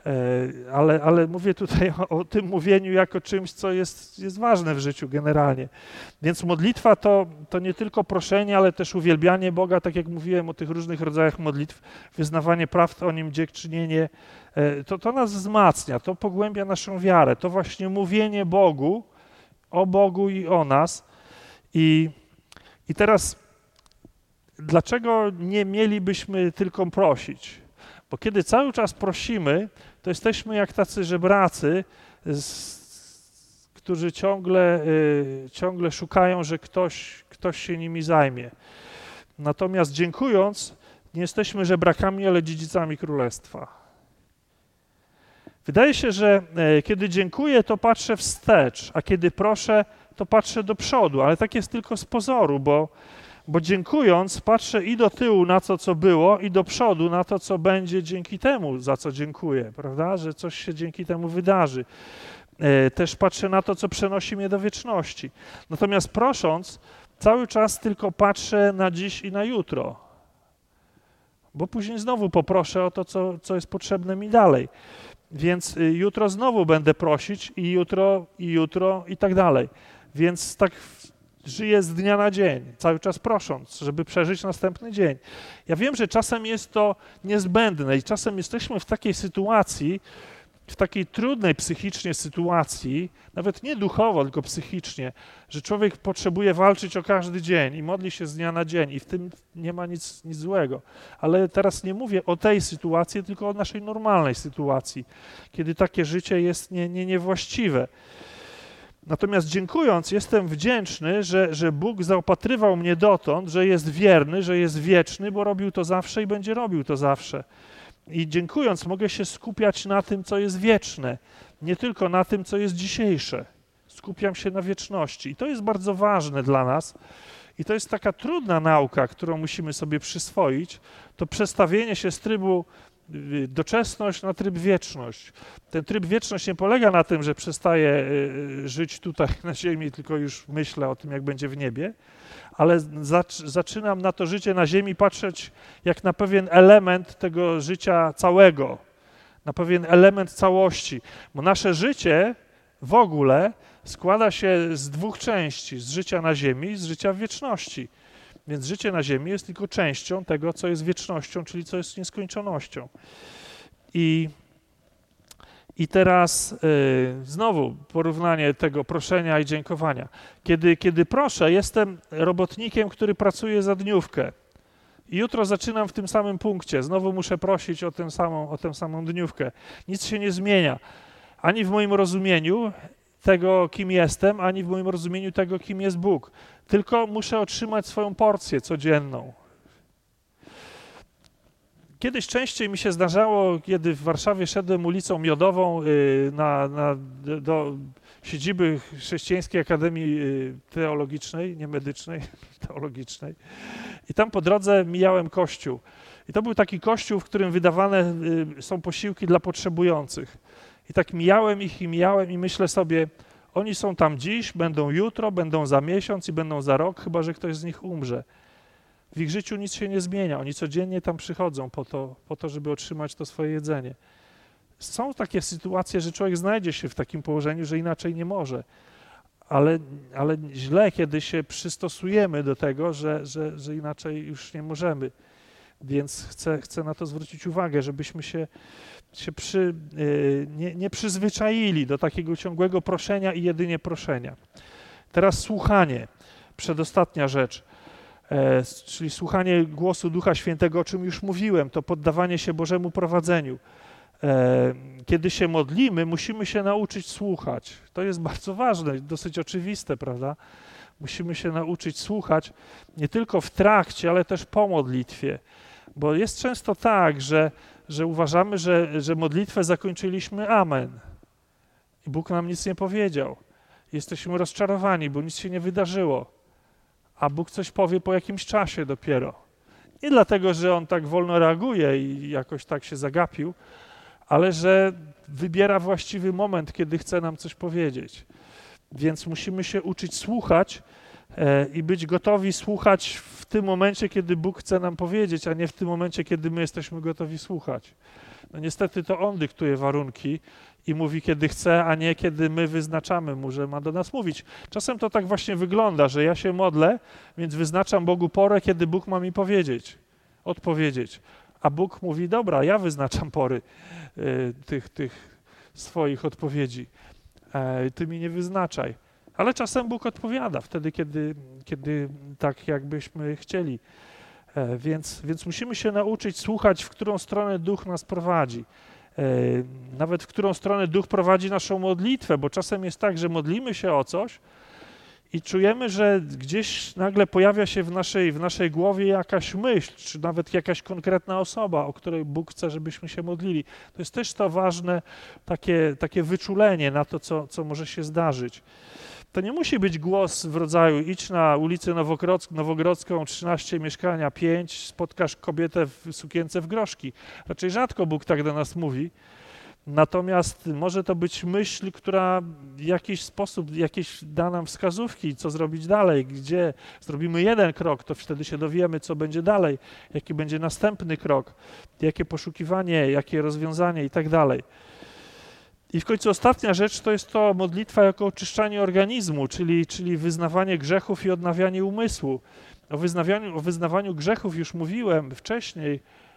A: Ale, ale mówię tutaj o, o tym mówieniu jako czymś, co jest, jest ważne w życiu generalnie. Więc modlitwa to, to nie tylko proszenie, ale też uwielbianie Boga, tak jak mówiłem o tych różnych rodzajach modlitw, wyznawanie prawd o Nim, dziękczynienie, to, to nas wzmacnia, to pogłębia naszą wiarę, to właśnie mówienie Bogu, o Bogu i o nas. I, i teraz dlaczego nie mielibyśmy tylko prosić? Bo kiedy cały czas prosimy, to jesteśmy jak tacy żebracy, z, którzy ciągle, y, ciągle szukają, że ktoś, ktoś się nimi zajmie. Natomiast dziękując, nie jesteśmy żebrakami, ale dziedzicami królestwa. Wydaje się, że y, kiedy dziękuję, to patrzę wstecz, a kiedy proszę, to patrzę do przodu, ale tak jest tylko z pozoru, bo Bo dziękując, patrzę i do tyłu na to, co było, i do przodu na to, co będzie dzięki temu, za co dziękuję, prawda? Że coś się dzięki temu wydarzy. E, też patrzę na to, co przenosi mnie do wieczności. Natomiast prosząc, cały czas tylko patrzę na dziś i na jutro. Bo później znowu poproszę o to, co, co jest potrzebne mi dalej. Więc y, jutro znowu będę prosić i jutro, i jutro, i tak dalej. Więc tak żyję z dnia na dzień, cały czas prosząc, żeby przeżyć następny dzień. Ja wiem, że czasem jest to niezbędne i czasem jesteśmy w takiej sytuacji, w takiej trudnej psychicznie sytuacji, nawet nie duchowo, tylko psychicznie, że człowiek potrzebuje walczyć o każdy dzień i modli się z dnia na dzień i w tym nie ma nic, nic złego. Ale teraz nie mówię o tej sytuacji, tylko o naszej normalnej sytuacji, kiedy takie życie jest nie, nie, niewłaściwe. Natomiast dziękując, jestem wdzięczny, że, że Bóg zaopatrywał mnie dotąd, że jest wierny, że jest wieczny, bo robił to zawsze i będzie robił to zawsze. I dziękując, mogę się skupiać na tym, co jest wieczne, nie tylko na tym, co jest dzisiejsze. skupiam się na wieczności. I to jest bardzo ważne dla nas. I to jest taka trudna nauka, którą musimy sobie przyswoić, to przestawienie się z trybu doczesność na tryb wieczność. Ten tryb wieczność nie polega na tym, że przestaję żyć tutaj na ziemi, tylko już myślę o tym, jak będzie w niebie, ale zaczynam na to życie na ziemi patrzeć jak na pewien element tego życia całego, na pewien element całości, bo nasze życie w ogóle składa się z dwóch części, z życia na ziemi i z życia w wieczności. Więc życie na ziemi jest tylko częścią tego, co jest wiecznością, czyli co jest nieskończonością. I, i teraz yy, znowu porównanie tego proszenia i dziękowania. Kiedy, kiedy proszę, jestem robotnikiem, który pracuje za dniówkę. I jutro zaczynam w tym samym punkcie. Znowu muszę prosić o tę samą, o tę samą dniówkę. Nic się nie zmienia. Ani w moim rozumieniu tego, kim jestem, ani w moim rozumieniu tego, kim jest Bóg. Tylko muszę otrzymać swoją porcję codzienną. Kiedyś częściej mi się zdarzało, kiedy w Warszawie szedłem ulicą Miodową yy, na, na, do siedziby Chrześcijańskiej Akademii Teologicznej, nie medycznej, teologicznej. I tam po drodze mijałem kościół. I to był taki kościół, w którym wydawane yy, są posiłki dla potrzebujących. I tak mijałem ich i mijałem i myślę sobie, oni są tam dziś, będą jutro, będą za miesiąc i będą za rok, chyba że ktoś z nich umrze. W ich życiu nic się nie zmienia. Oni codziennie tam przychodzą po to, po to, żeby otrzymać to swoje jedzenie. Są takie sytuacje, że człowiek znajdzie się w takim położeniu, że inaczej nie może. Ale, ale źle, kiedy się przystosujemy do tego, że, że, że inaczej już nie możemy. Więc chcę, chcę na to zwrócić uwagę, żebyśmy się, się przy, yy, nie, nie przyzwyczaili do takiego ciągłego proszenia i jedynie proszenia. Teraz słuchanie, przedostatnia rzecz, e, czyli słuchanie głosu Ducha Świętego, o czym już mówiłem, to poddawanie się Bożemu prowadzeniu. E, kiedy się modlimy, musimy się nauczyć słuchać. To jest bardzo ważne, dosyć oczywiste, prawda? Musimy się nauczyć słuchać nie tylko w trakcie, ale też po modlitwie. Bo jest często tak, że, że uważamy, że, że modlitwę zakończyliśmy amen. I Bóg nam nic nie powiedział. Jesteśmy rozczarowani, bo nic się nie wydarzyło. A Bóg coś powie po jakimś czasie dopiero. Nie dlatego, że On tak wolno reaguje i jakoś tak się zagapił, ale że wybiera właściwy moment, kiedy chce nam coś powiedzieć. Więc musimy się uczyć słuchać e, i być gotowi słuchać w tym momencie, kiedy Bóg chce nam powiedzieć, a nie w tym momencie, kiedy my jesteśmy gotowi słuchać. No niestety to On dyktuje warunki i mówi, kiedy chce, a nie kiedy my wyznaczamy Mu, że ma do nas mówić. Czasem to tak właśnie wygląda, że ja się modlę, więc wyznaczam Bogu porę, kiedy Bóg ma mi powiedzieć, odpowiedzieć. A Bóg mówi, dobra, ja wyznaczam pory y, tych, tych swoich odpowiedzi. E, ty mi nie wyznaczaj. Ale czasem Bóg odpowiada wtedy, kiedy, kiedy tak jakbyśmy chcieli. E, więc, więc musimy się nauczyć słuchać, w którą stronę Duch nas prowadzi. E, nawet w którą stronę Duch prowadzi naszą modlitwę, bo czasem jest tak, że modlimy się o coś i czujemy, że gdzieś nagle pojawia się w naszej, w naszej głowie jakaś myśl, czy nawet jakaś konkretna osoba, o której Bóg chce, żebyśmy się modlili. To jest też to ważne takie, takie wyczulenie na to, co, co może się zdarzyć. To nie musi być głos w rodzaju idź na ulicę Nowogrodzką, Nowogrodzką trzynaście, mieszkania pięć, spotkasz kobietę w sukience w groszki. Raczej rzadko Bóg tak do nas mówi. Natomiast może to być myśl, która w jakiś sposób, jakieś da nam wskazówki, co zrobić dalej, gdzie zrobimy jeden krok, to wtedy się dowiemy, co będzie dalej, jaki będzie następny krok, jakie poszukiwanie, jakie rozwiązanie i tak dalej. I w końcu ostatnia rzecz to jest to modlitwa jako oczyszczanie organizmu, czyli, czyli wyznawanie grzechów i odnawianie umysłu. O wyznawaniu, o wyznawaniu grzechów już mówiłem wcześniej,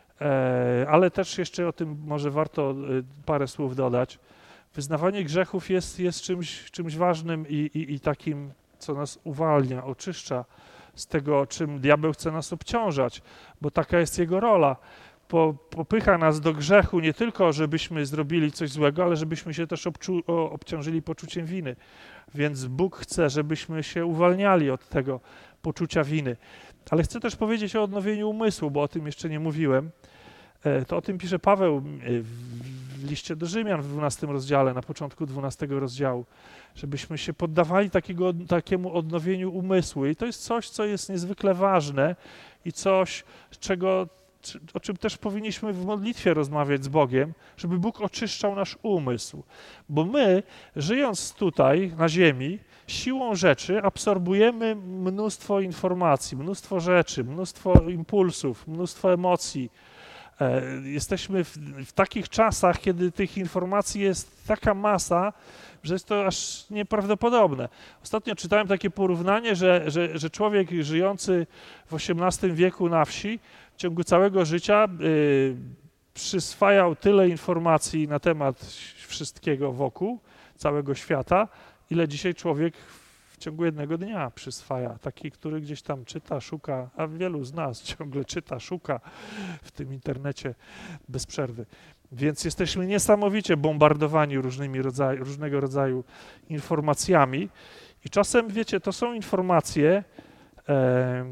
A: ale też jeszcze o tym może warto parę słów dodać. Wyznawanie grzechów jest, jest czymś, czymś ważnym i, i, i takim, co nas uwalnia, oczyszcza z tego, czym diabeł chce nas obciążać, bo taka jest jego rola. Po, popycha nas do grzechu nie tylko, żebyśmy zrobili coś złego, ale żebyśmy się też obczu, o, obciążyli poczuciem winy. Więc Bóg chce, żebyśmy się uwalniali od tego poczucia winy. Ale chcę też powiedzieć o odnowieniu umysłu, bo o tym jeszcze nie mówiłem. To o tym pisze Paweł w liście do Rzymian w dwunastym rozdziale, na początku dwunastego rozdziału, żebyśmy się poddawali takiego, takiemu odnowieniu umysłu. I to jest coś, co jest niezwykle ważne i coś, czego, o czym też powinniśmy w modlitwie rozmawiać z Bogiem, żeby Bóg oczyszczał nasz umysł. Bo my, żyjąc tutaj na ziemi, siłą rzeczy absorbujemy mnóstwo informacji, mnóstwo rzeczy, mnóstwo impulsów, mnóstwo emocji. Jesteśmy w, w takich czasach, kiedy tych informacji jest taka masa, że jest to aż nieprawdopodobne. Ostatnio czytałem takie porównanie, że, że, że człowiek żyjący w osiemnastym wieku na wsi w ciągu całego życia y, przyswajał tyle informacji na temat wszystkiego wokół, całego świata, ile dzisiaj człowiek w ciągu jednego dnia przyswaja. Taki, który gdzieś tam czyta, szuka, a wielu z nas ciągle czyta, szuka w tym internecie bez przerwy. Więc jesteśmy niesamowicie bombardowani różnymi rodzaj, różnego rodzaju informacjami i czasem, wiecie, to są informacje, e,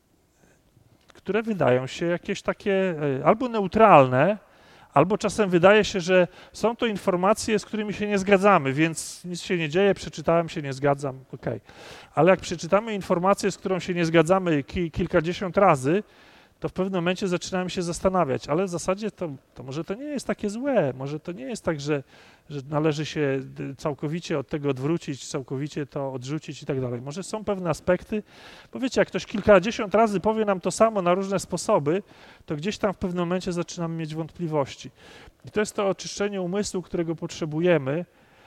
A: które wydają się jakieś takie e, albo neutralne, albo czasem wydaje się, że są to informacje, z którymi się nie zgadzamy, więc nic się nie dzieje, przeczytałem się, nie zgadzam, okej. Okay. Ale jak przeczytamy informację, z którą się nie zgadzamy ki, kilkadziesiąt razy, to w pewnym momencie zaczynamy się zastanawiać, ale w zasadzie to, to może to nie jest takie złe, może to nie jest tak, że, że należy się całkowicie od tego odwrócić, całkowicie to odrzucić i tak dalej. Może są pewne aspekty, bo wiecie, jak ktoś kilkadziesiąt razy powie nam to samo na różne sposoby, to gdzieś tam w pewnym momencie zaczynamy mieć wątpliwości. I to jest to oczyszczenie umysłu, którego potrzebujemy,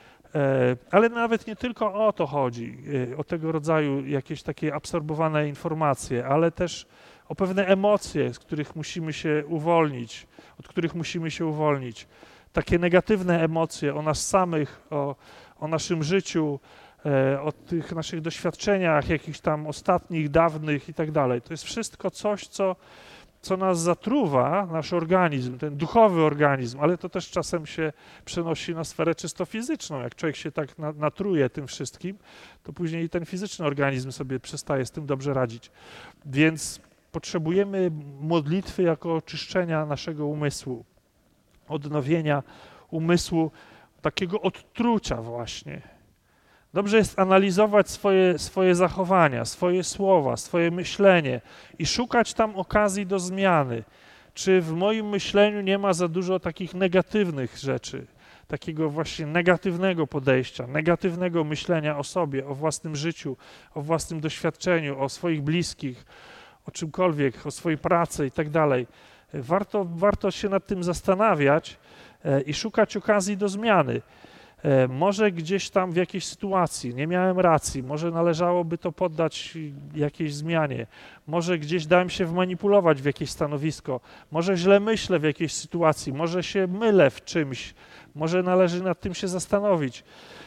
A: ale nawet nie tylko o to chodzi, o tego rodzaju jakieś takie absorbowane informacje, ale też o pewne emocje, z których musimy się uwolnić, od których musimy się uwolnić. Takie negatywne emocje o nas samych, o, o naszym życiu, e, o tych naszych doświadczeniach, jakichś tam ostatnich, dawnych i tak dalej. To jest wszystko coś, co, co nas zatruwa, nasz organizm, ten duchowy organizm, ale to też czasem się przenosi na sferę czysto fizyczną. Jak człowiek się tak na, natruje tym wszystkim, to później ten fizyczny organizm sobie przestaje z tym dobrze radzić. Więc potrzebujemy modlitwy jako oczyszczenia naszego umysłu, odnowienia umysłu, takiego odtrucia właśnie. Dobrze jest analizować swoje, swoje zachowania, swoje słowa, swoje myślenie i szukać tam okazji do zmiany. Czy w moim myśleniu nie ma za dużo takich negatywnych rzeczy, takiego właśnie negatywnego podejścia, negatywnego myślenia o sobie, o własnym życiu, o własnym doświadczeniu, o swoich bliskich, o czymkolwiek, o swojej pracy i tak dalej. Warto, warto się nad tym zastanawiać e, i szukać okazji do zmiany. E, może gdzieś tam w jakiejś sytuacji nie miałem racji, może należałoby to poddać jakiejś zmianie, może gdzieś dałem się wmanipulować w jakieś stanowisko, może źle myślę w jakiejś sytuacji, może się mylę w czymś, może należy nad tym się zastanowić.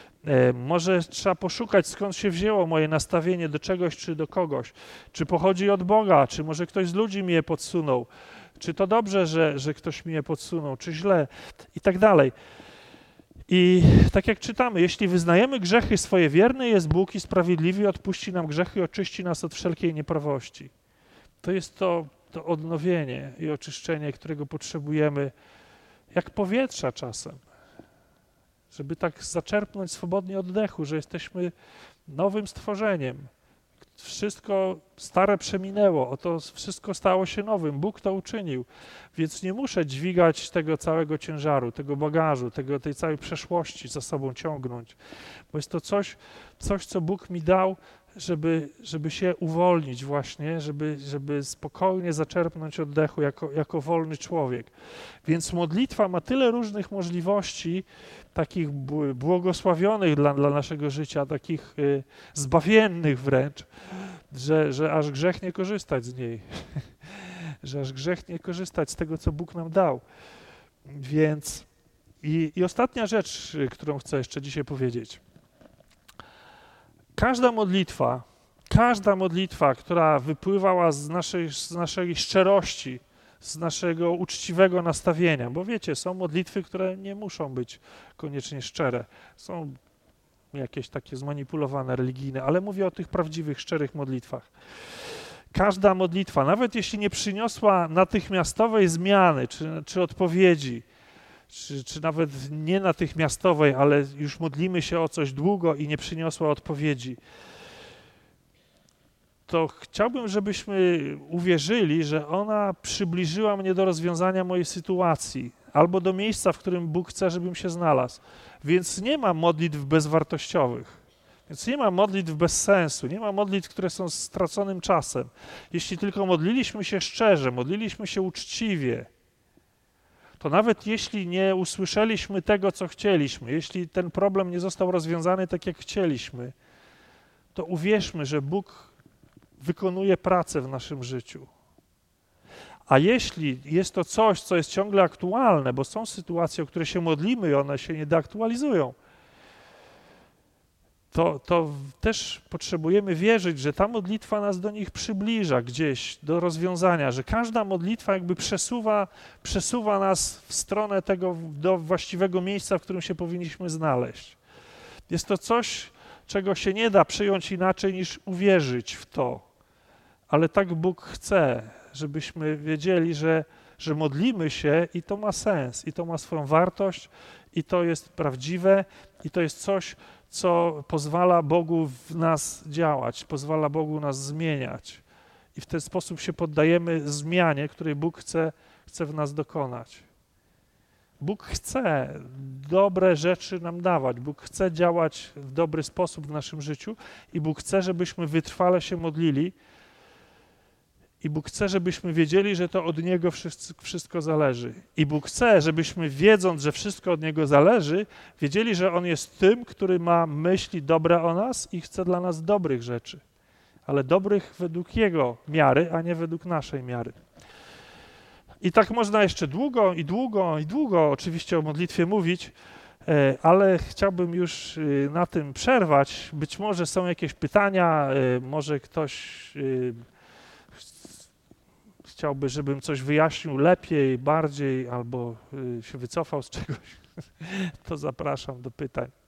A: Może trzeba poszukać, skąd się wzięło moje nastawienie do czegoś czy do kogoś. Czy pochodzi od Boga, czy może ktoś z ludzi mi je podsunął. Czy to dobrze, że, że ktoś mi je podsunął, czy źle i tak dalej. I tak jak czytamy, jeśli wyznajemy grzechy swoje, wierny jest Bóg i sprawiedliwy, odpuści nam grzechy i oczyści nas od wszelkiej nieprawości. To jest to, to odnowienie i oczyszczenie, którego potrzebujemy jak powietrza czasem. Żeby tak zaczerpnąć swobodnie oddechu, że jesteśmy nowym stworzeniem. Wszystko stare przeminęło, oto wszystko stało się nowym. Bóg to uczynił, więc nie muszę dźwigać tego całego ciężaru, tego bagażu, tego, tej całej przeszłości za sobą ciągnąć, bo jest to coś, coś co Bóg mi dał, żeby, żeby się uwolnić właśnie, żeby, żeby spokojnie zaczerpnąć oddechu jako, jako wolny człowiek. Więc modlitwa ma tyle różnych możliwości, takich błogosławionych dla, dla naszego życia, takich y, zbawiennych wręcz, że, że aż grzech nie korzystać z niej, że aż grzech nie korzystać z tego, co Bóg nam dał. Więc i, i ostatnia rzecz, którą chcę jeszcze dzisiaj powiedzieć. Każda modlitwa, każda modlitwa, która wypływała z naszej, z naszej szczerości, z naszego uczciwego nastawienia, bo wiecie, są modlitwy, które nie muszą być koniecznie szczere, są jakieś takie zmanipulowane, religijne, ale mówię o tych prawdziwych, szczerych modlitwach. każda modlitwa, nawet jeśli nie przyniosła natychmiastowej zmiany czy, czy odpowiedzi, czy, czy nawet nie natychmiastowej, ale już modlimy się o coś długo i nie przyniosła odpowiedzi, to chciałbym, żebyśmy uwierzyli, że ona przybliżyła mnie do rozwiązania mojej sytuacji albo do miejsca, w którym Bóg chce, żebym się znalazł. Więc nie ma modlitw bezwartościowych. Więc nie ma modlitw bez sensu, nie ma modlitw, które są straconym czasem. Jeśli tylko modliliśmy się szczerze, modliliśmy się uczciwie, to nawet jeśli nie usłyszeliśmy tego, co chcieliśmy, jeśli ten problem nie został rozwiązany tak, jak chcieliśmy, to uwierzmy, że Bóg wykonuje pracę w naszym życiu. A jeśli jest to coś, co jest ciągle aktualne, bo są sytuacje, o które się modlimy i one się nie deaktualizują, to, to też potrzebujemy wierzyć, że ta modlitwa nas do nich przybliża gdzieś, do rozwiązania, że każda modlitwa jakby przesuwa, przesuwa nas w stronę tego, do właściwego miejsca, w którym się powinniśmy znaleźć. Jest to coś, czego się nie da przyjąć inaczej niż uwierzyć w to. Ale tak Bóg chce, żebyśmy wiedzieli, że, że modlimy się i to ma sens, i to ma swoją wartość, i to jest prawdziwe, i to jest coś, co pozwala Bogu w nas działać, pozwala Bogu nas zmieniać. I w ten sposób się poddajemy zmianie, której Bóg chce, chce w nas dokonać. Bóg chce dobre rzeczy nam dawać, Bóg chce działać w dobry sposób w naszym życiu i Bóg chce, żebyśmy wytrwale się modlili i Bóg chce, żebyśmy wiedzieli, że to od Niego wszystko zależy. I Bóg chce, żebyśmy wiedząc, że wszystko od Niego zależy, wiedzieli, że On jest tym, który ma myśli dobre o nas i chce dla nas dobrych rzeczy, ale dobrych według Jego miary, a nie według naszej miary. I tak można jeszcze długo i długo i długo oczywiście o modlitwie mówić, ale chciałbym już na tym przerwać. Być może są jakieś pytania, może ktoś chciałby, żebym coś wyjaśnił lepiej, bardziej, albo się wycofał z czegoś, to zapraszam do pytań.